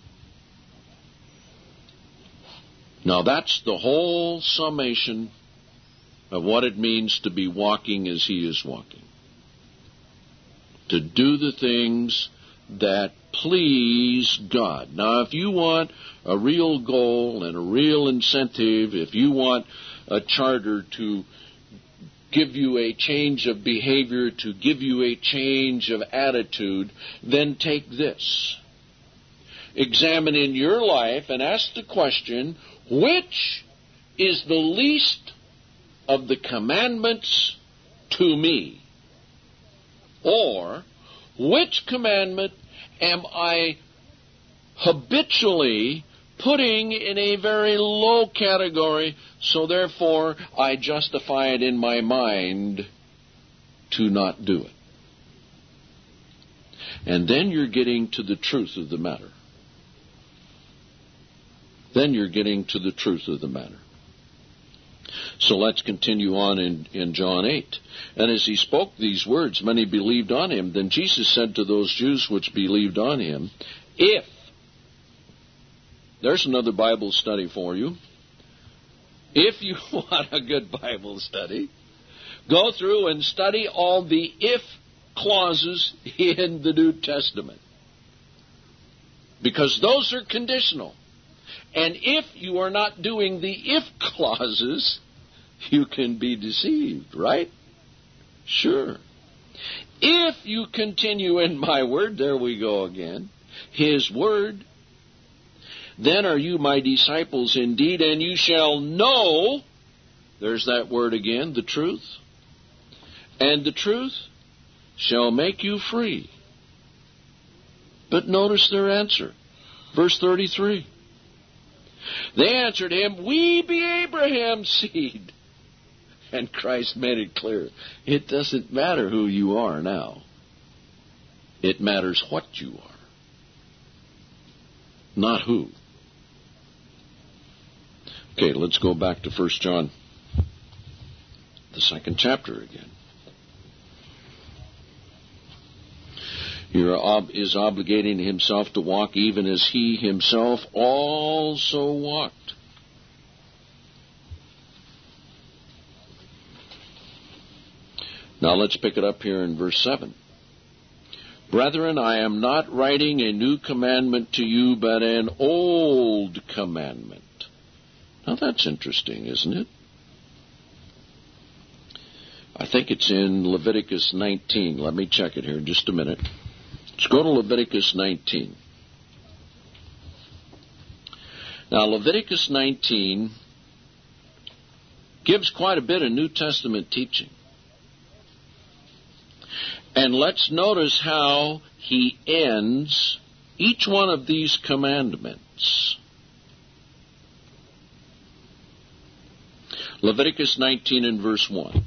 Now that's the whole summation of what it means to be walking as he is walking. To do the things that please God. Now if you want a real goal and a real incentive, if you want a charter to give you a change of behavior, to give you a change of attitude, then take this. Examine in your life and ask the question, which is the least of the commandments to me? Or, which commandment am I habitually putting in a very low category, so therefore I justify it in my mind to not do it. And then you're getting to the truth of the matter. Then you're getting to the truth of the matter. So let's continue on in, in John eight. And as he spoke these words, many believed on him. Then Jesus said to those Jews which believed on him, if, there's another Bible study for you. If you want a good Bible study, go through and study all the if clauses in the New Testament. Because those are conditional. And if you are not doing the if clauses, you can be deceived, right? Sure. If you continue in my word, there we go again, his word, then are you my disciples indeed, and you shall know, there's that word again, the truth, and the truth shall make you free. But notice their answer. Verse thirty-three. They answered him, we be Abraham's seed. And Christ made it clear, it doesn't matter who you are now. It matters what you are, not who. Okay, let's go back to First John, the second chapter again. He is obligating himself to walk even as he himself also walked. Now let's pick it up here in verse seven. Brethren, I am not writing a new commandment to you, but an old commandment. Now that's interesting, isn't it? I think it's in Leviticus nineteen. Let me check it here in just a minute. Let's go to Leviticus nineteen. Now, Leviticus nineteen gives quite a bit of New Testament teaching. And let's notice how he ends each one of these commandments. Leviticus nineteen and verse one.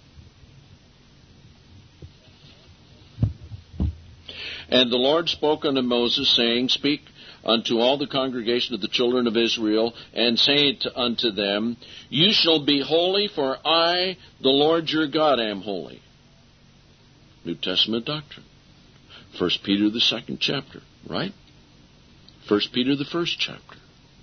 And the Lord spoke unto Moses, saying, speak unto all the congregation of the children of Israel, and say unto them, you shall be holy, for I, the Lord your God, am holy. New Testament doctrine. First Peter, the second chapter, right? First Peter, the first chapter.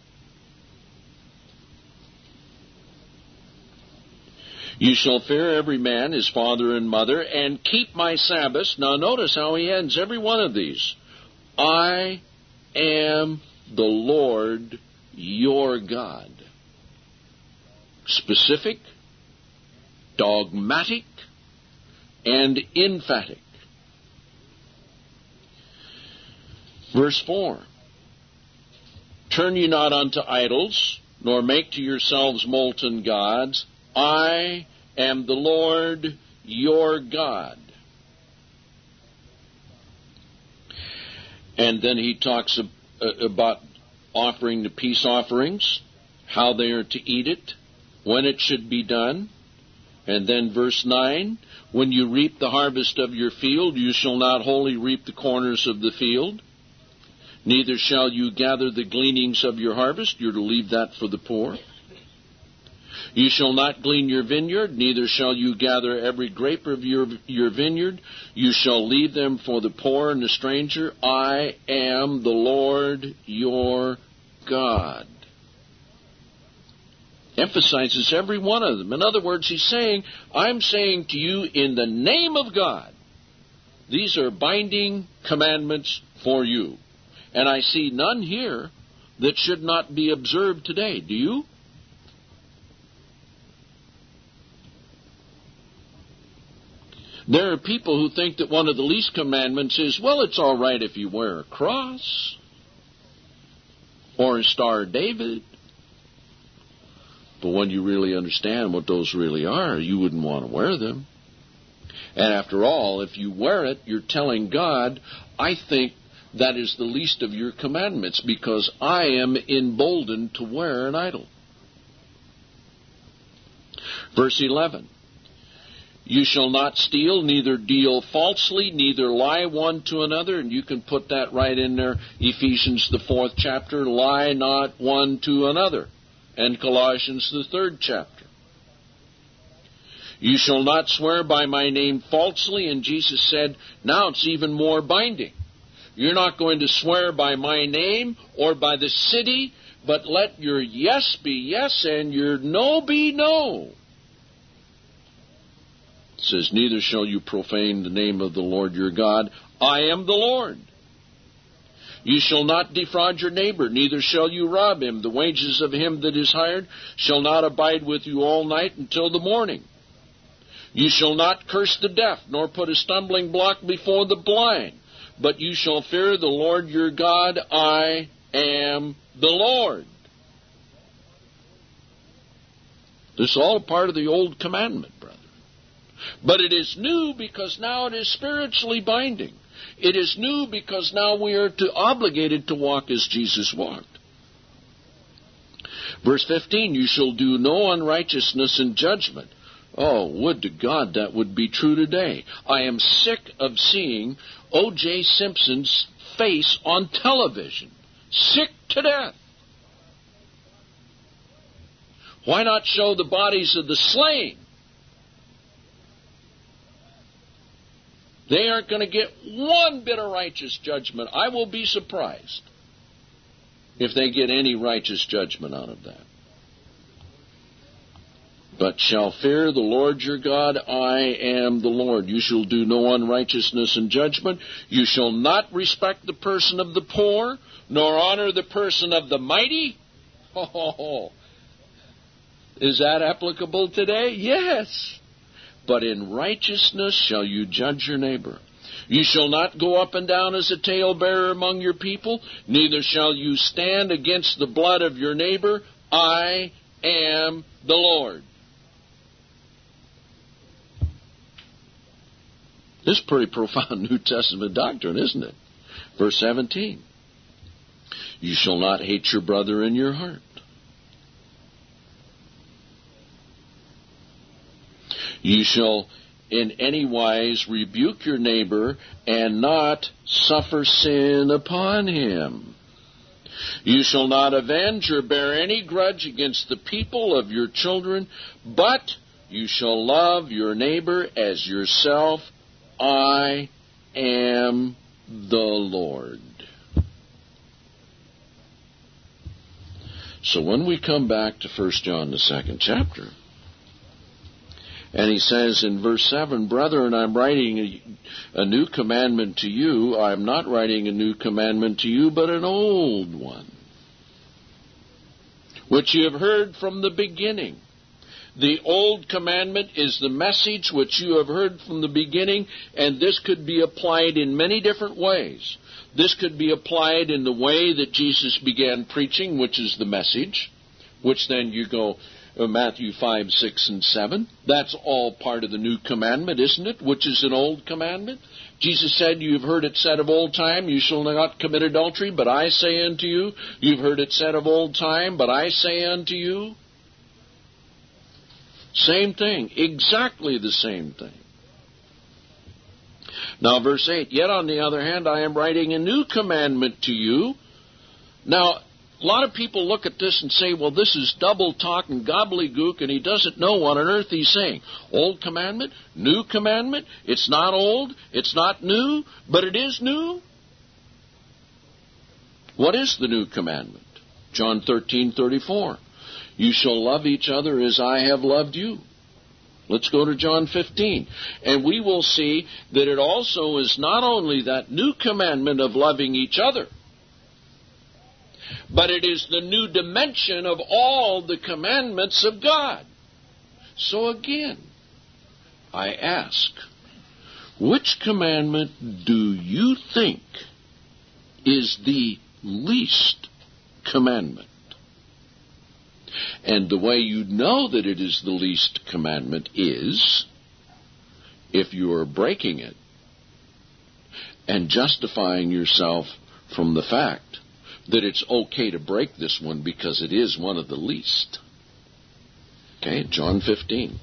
You shall fear every man, his father and mother, and keep my Sabbaths. Now notice how he ends every one of these. I am the Lord your God. Specific, dogmatic, and emphatic. Verse four. Turn ye not unto idols, nor make to yourselves molten gods. I am the Lord your God. And then he talks about offering the peace offerings, how they are to eat it, when it should be done. And then verse nine, when you reap the harvest of your field, you shall not wholly reap the corners of the field, neither shall you gather the gleanings of your harvest. You're to leave that for the poor. You shall not glean your vineyard, neither shall you gather every grape of your, your vineyard. You shall leave them for the poor and the stranger. I am the Lord your God. Emphasizes every one of them. In other words, he's saying, I'm saying to you in the name of God, these are binding commandments for you. And I see none here that should not be observed today. Do you? There are people who think that one of the least commandments is, well, it's all right if you wear a cross or a Star of David. But when you really understand what those really are, you wouldn't want to wear them. And after all, if you wear it, you're telling God, I think that is the least of your commandments, because I am emboldened to wear an idol. Verse eleven. You shall not steal, neither deal falsely, neither lie one to another. And you can put that right in there, Ephesians the fourth chapter, lie not one to another. And Colossians the third chapter. You shall not swear by my name falsely. And Jesus said, now it's even more binding. You're not going to swear by my name or by the city, but let your yes be yes and your no be no. It says, neither shall you profane the name of the Lord your God. I am the Lord. You shall not defraud your neighbor, neither shall you rob him. The wages of him that is hired shall not abide with you all night until the morning. You shall not curse the deaf, nor put a stumbling block before the blind. But you shall fear the Lord your God. I am the Lord. This is all part of the old commandment, brother. But it is new because now it is spiritually binding. It is new because now we are to, obligated to walk as Jesus walked. Verse fifteen, you shall do no unrighteousness in judgment. Oh, would to God that would be true today. I am sick of seeing O J Simpson's face on television. Sick to death. Why not show the bodies of the slain? They aren't going to get one bit of righteous judgment. I will be surprised if they get any righteous judgment out of that. But shall fear the Lord your God. I am the Lord. You shall do no unrighteousness in judgment. You shall not respect the person of the poor, nor honor the person of the mighty. Oh, is that applicable today? Yes. But in righteousness shall you judge your neighbor. You shall not go up and down as a talebearer among your people, neither shall you stand against the blood of your neighbor. I am the Lord. This is pretty profound New Testament doctrine, isn't it? Verse seventeen. You shall not hate your brother in your heart. You shall in any wise rebuke your neighbor and not suffer sin upon him. You shall not avenge or bear any grudge against the people of your children, but you shall love your neighbor as yourself. I am the Lord. So when we come back to First John, the second chapter, and he says in verse seven, brethren, I'm writing a, a new commandment to you. I'm not writing a new commandment to you, but an old one, which you have heard from the beginning. The old commandment is the message which you have heard from the beginning, and this could be applied in many different ways. This could be applied in the way that Jesus began preaching, which is the message, which then you go, Matthew five, six, and seven. That's all part of the new commandment, isn't it? Which is an old commandment. Jesus said, you've heard it said of old time, you shall not commit adultery, but I say unto you. You've heard it said of old time, but I say unto you. Same thing. Exactly the same thing. Now, verse eight, yet on the other hand, I am writing a new commandment to you. Now, a lot of people look at this and say, well, this is double talk and gobbledygook, and he doesn't know what on earth he's saying. Old commandment, new commandment, it's not old, it's not new, but it is new. What is the new commandment? John thirteen thirty-four. You shall love each other as I have loved you. Let's go to John fifteen. And we will see that it also is not only that new commandment of loving each other, but it is the new dimension of all the commandments of God. So again, I ask, which commandment do you think is the least commandment? And the way you know that it is the least commandment is if you are breaking it and justifying yourself from the fact that it's okay to break this one because it is one of the least. Okay, John fifteen.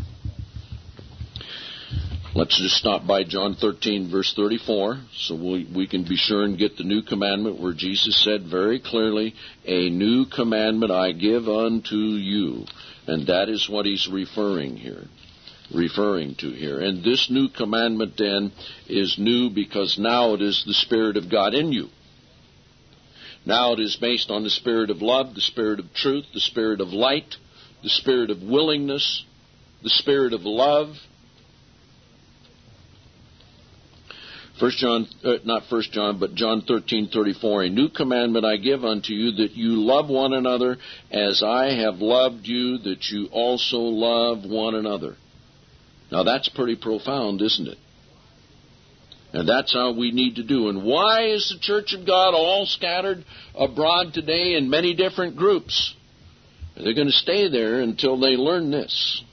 Let's just stop by John thirteen, verse thirty-four, so we, we can be sure and get the new commandment where Jesus said very clearly, a new commandment I give unto you. And that is what he's referring here, referring to here. And this new commandment then is new because now it is the Spirit of God in you. Now it is based on the Spirit of love, the Spirit of truth, the Spirit of light, the Spirit of willingness, the Spirit of love. First John, uh, not First John, but John thirteen thirty-four. A new commandment I give unto you, that you love one another as I have loved you, that you also love one another. Now that's pretty profound, isn't it? And that's how we need to do. And why is the Church of God all scattered abroad today in many different groups? They're going to stay there until they learn this.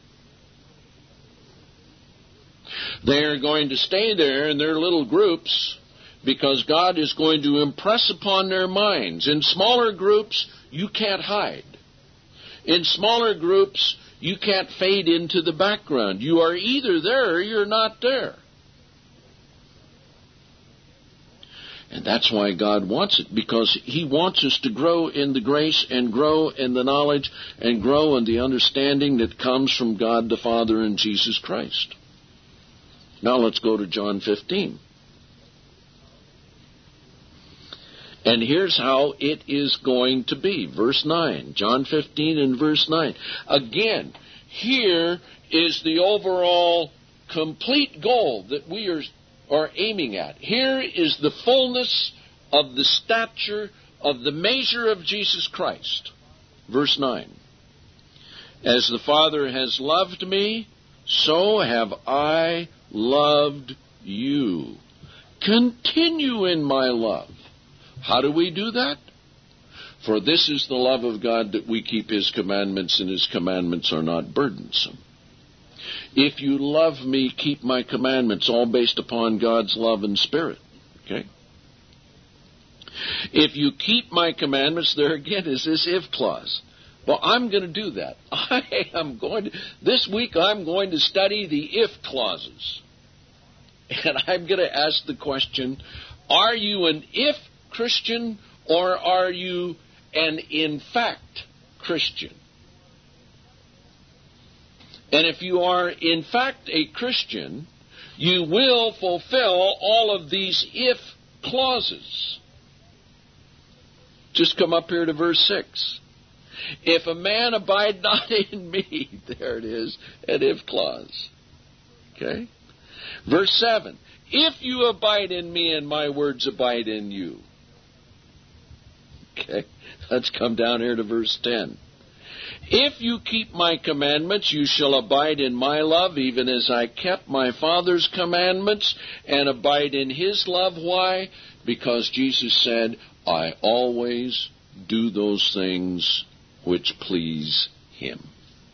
They're going to stay there in their little groups because God is going to impress upon their minds. In smaller groups, you can't hide. In smaller groups, you can't fade into the background. You are either there or you're not there. And that's why God wants it, because He wants us to grow in the grace and grow in the knowledge and grow in the understanding that comes from God the Father and Jesus Christ. Now let's go to John fifteen. And here's how it is going to be. Verse nine. John fifteen and verse nine. Again, here is the overall complete goal that we are, are aiming at. Here is the fullness of the stature of the measure of Jesus Christ. Verse nine. As the Father has loved me, so have I loved you. Continue in my love. How do we do that? For this is the love of God, that we keep His commandments, and His commandments are not burdensome. If you love me, keep my commandments, all based upon God's love and Spirit. Okay? If you keep my commandments, there again is this if clause. Well, I'm going to do that. I am going to, this week I'm going to study the if clauses. And I'm going to ask the question, are you an if Christian or are you an in fact Christian? And if you are in fact a Christian, you will fulfill all of these if clauses. Just come up here to verse six. If a man abide not in me, there it is, an if clause. Okay? Verse seven. If you abide in me and my words abide in you. Okay? Let's come down here to verse ten. If you keep my commandments, you shall abide in my love, even as I kept my Father's commandments and abide in His love. Why? Because Jesus said, I always do those things which please Him.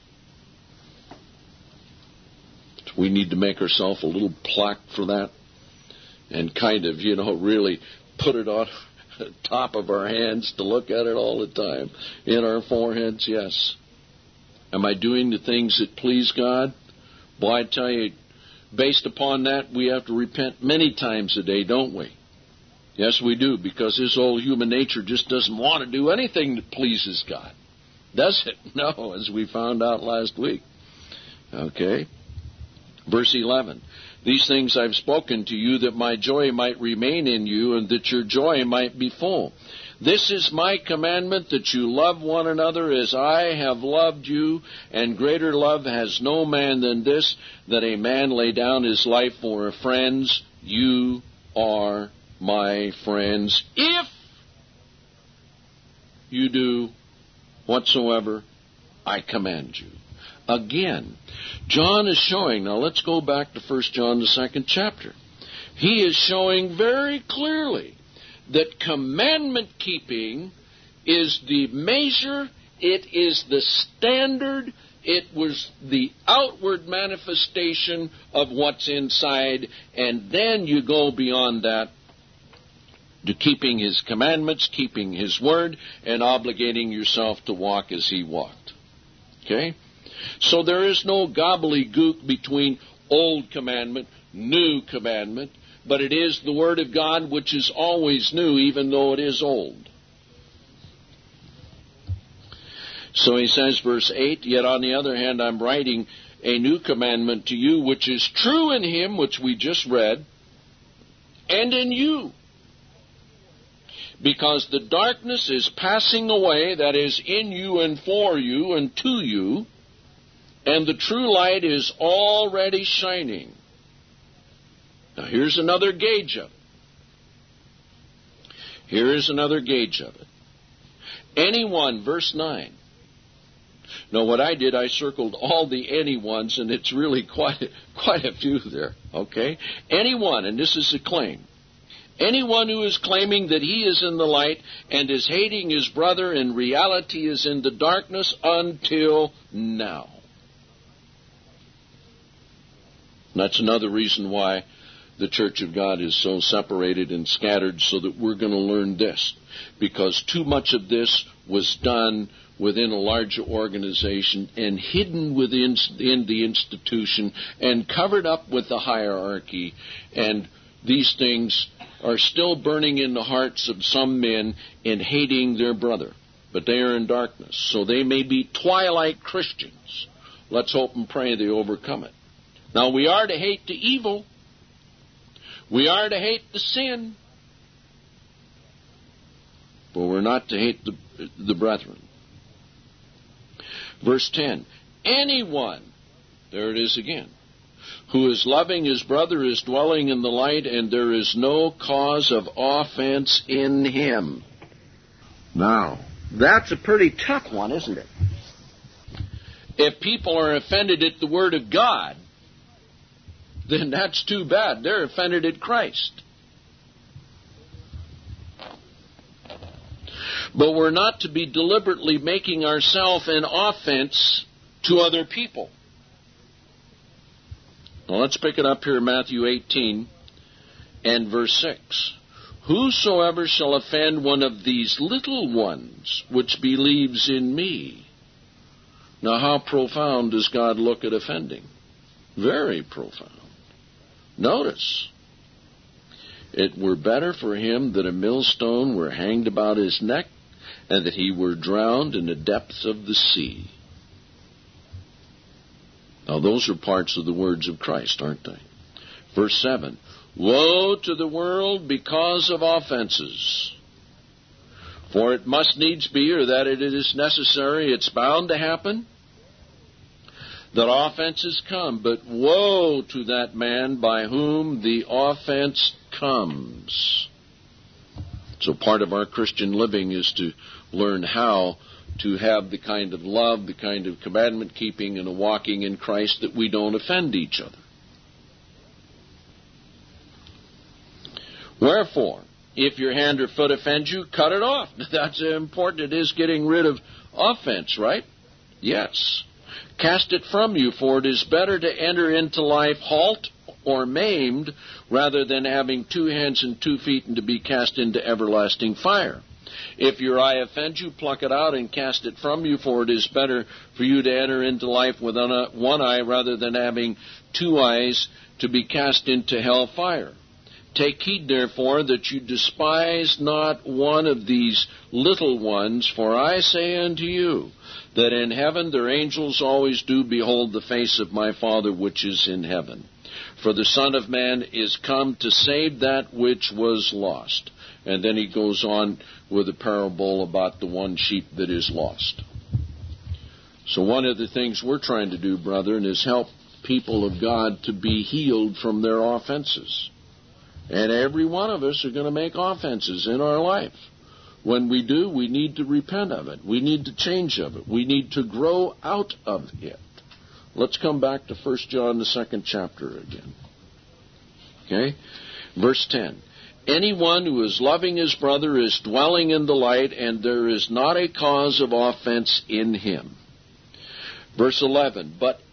We need to make ourselves a little plaque for that and kind of, you know, really put it on the top of our hands to look at it all the time. In our foreheads, yes. Am I doing the things that please God? Boy, I tell you, based upon that, we have to repent many times a day, don't we? Yes, we do, because this old human nature just doesn't want to do anything that pleases God. Does it? No, as we found out last week. Okay. Verse eleven. These things I've spoken to you, that my joy might remain in you, and that your joy might be full. This is my commandment, that you love one another as I have loved you, and greater love has no man than this, that a man lay down his life for friends. You are my friends, if you do whatsoever I command you. Again, John is showing, now let's go back to First John, the second chapter. He is showing very clearly that commandment keeping is the measure, it is the standard, it was the outward manifestation of what's inside, and then you go beyond that to keeping His commandments, keeping His word, and obligating yourself to walk as He walked. Okay? So there is no gobbledygook between old commandment, new commandment, but it is the Word of God which is always new, even though it is old. So he says, verse eight, yet on the other hand, I'm writing a new commandment to you, which is true in Him, which we just read, and in you. Because the darkness is passing away, that is, in you and for you and to you, and the true light is already shining. Now here's another gauge of it. Here is another gauge of it. Anyone, verse nine. Now what I did, I circled all the anyones, and it's really quite a, quite a few there, okay? Anyone, and this is a claim. Anyone who is claiming that he is in the light and is hating his brother in reality is in the darkness until now. That's another reason why the Church of God is so separated and scattered, so that we're going to learn this. Because too much of this was done within a larger organization and hidden within in the institution and covered up with the hierarchy. And these things are still burning in the hearts of some men in hating their brother. But they are in darkness. So they may be twilight Christians. Let's hope and pray they overcome it. Now we are to hate the evil. We are to hate the sin. But we're not to hate the, the brethren. Verse ten, anyone, there it is again, who is loving his brother is dwelling in the light, and there is no cause of offense in him. Now, that's a pretty tough one, isn't it? If people are offended at the Word of God, then that's too bad. They're offended at Christ. But we're not to be deliberately making ourselves an offense to other people. Now let's pick it up here in Matthew eighteen and verse six. Whosoever shall offend one of these little ones which believes in me. Now how profound does God look at offending? Very profound. Notice, it were better for him that a millstone were hanged about his neck, and that he were drowned in the depths of the sea. Now those are parts of the words of Christ, aren't they? Verse seven, woe to the world because of offenses. For it must needs be, or that it is necessary, it's bound to happen, that offenses come. But woe to that man by whom the offense comes. So part of our Christian living is to learn how to have the kind of love, the kind of commandment keeping, and a walking in Christ that we don't offend each other. Wherefore, if your hand or foot offends you, cut it off. That's important. It is getting rid of offense, right? Yes. Cast it from you, for it is better to enter into life halt or maimed, rather than having two hands and two feet and to be cast into everlasting fire. If your eye offends you, pluck it out and cast it from you, for it is better for you to enter into life with one eye rather than having two eyes to be cast into hell fire. Take heed, therefore, that you despise not one of these little ones, for I say unto you, that in heaven their angels always do behold the face of my Father which is in heaven. For the Son of Man is come to save that which was lost. And then he goes on with a parable about the one sheep that is lost. So one of the things we're trying to do, brethren, is help people of God to be healed from their offenses. And every one of us are going to make offenses in our life. When we do, we need to repent of it. We need to change of it. We need to grow out of it. Let's come back to First John, the second chapter again. Okay? Verse ten. Anyone who is loving his brother is dwelling in the light, and there is not a cause of offense in him. Verse eleven. But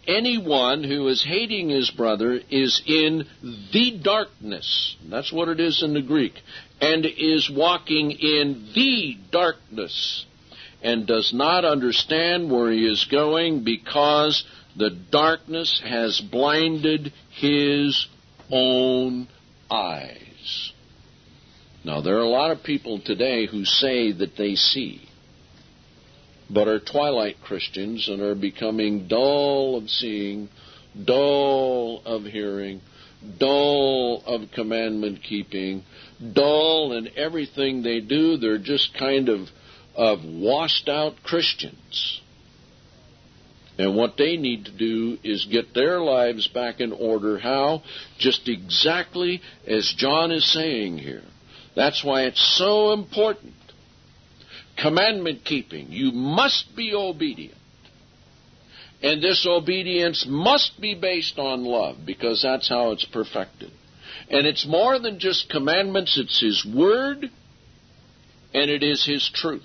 anyone who is hating his brother is in the darkness. That's what it is in the Greek. And is walking in the darkness, and does not understand where he is going, because the darkness has blinded his own eyes. Now, there are a lot of people today who say that they see, but are twilight Christians and are becoming dull of seeing, dull of hearing, dull of commandment keeping, dull in everything they do. They're just kind of, of washed out Christians. And what they need to do is get their lives back in order. How? Just exactly as John is saying here. That's why it's so important. Commandment keeping. You must be obedient. And this obedience must be based on love, because that's how it's perfected. And it's more than just commandments. It's His Word, and it is His truth.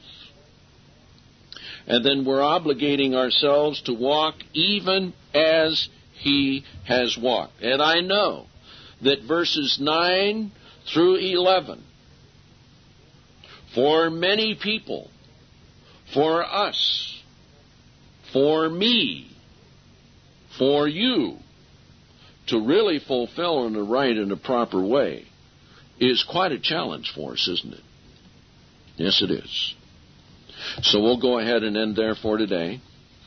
And then we're obligating ourselves to walk even as He has walked. And I know that verses nine through eleven, for many people, for us, for me, for you, to really fulfill in the right and the proper way, is quite a challenge for us, isn't it? Yes, it is. So we'll go ahead and end there for today.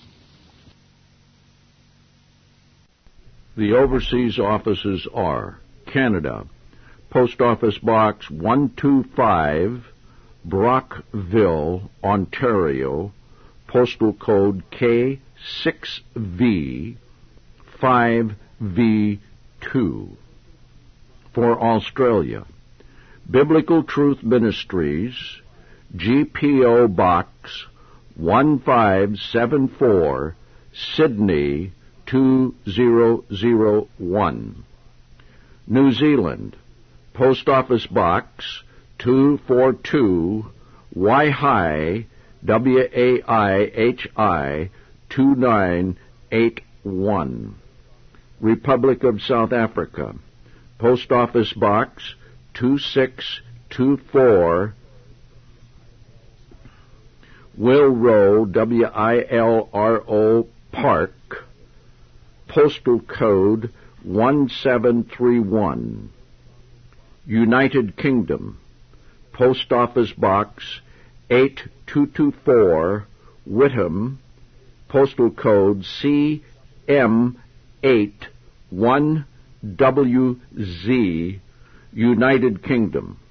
The overseas offices are Canada, Post Office Box one two five, Brockville, Ontario, postal code K six V five V two. For Australia, Biblical Truth Ministries, G P O Box one five seven four, Sydney two zero zero one. New Zealand, Post Office Box two forty-two, Waihi, W A I H I two nine eight one. Republic of South Africa, Post Office Box two six two four, Wilro, W I L R O, Park, postal code one seven three one. United Kingdom, Post Office Box eight two two four, Whitham, postal code C M eight one W Z, United Kingdom.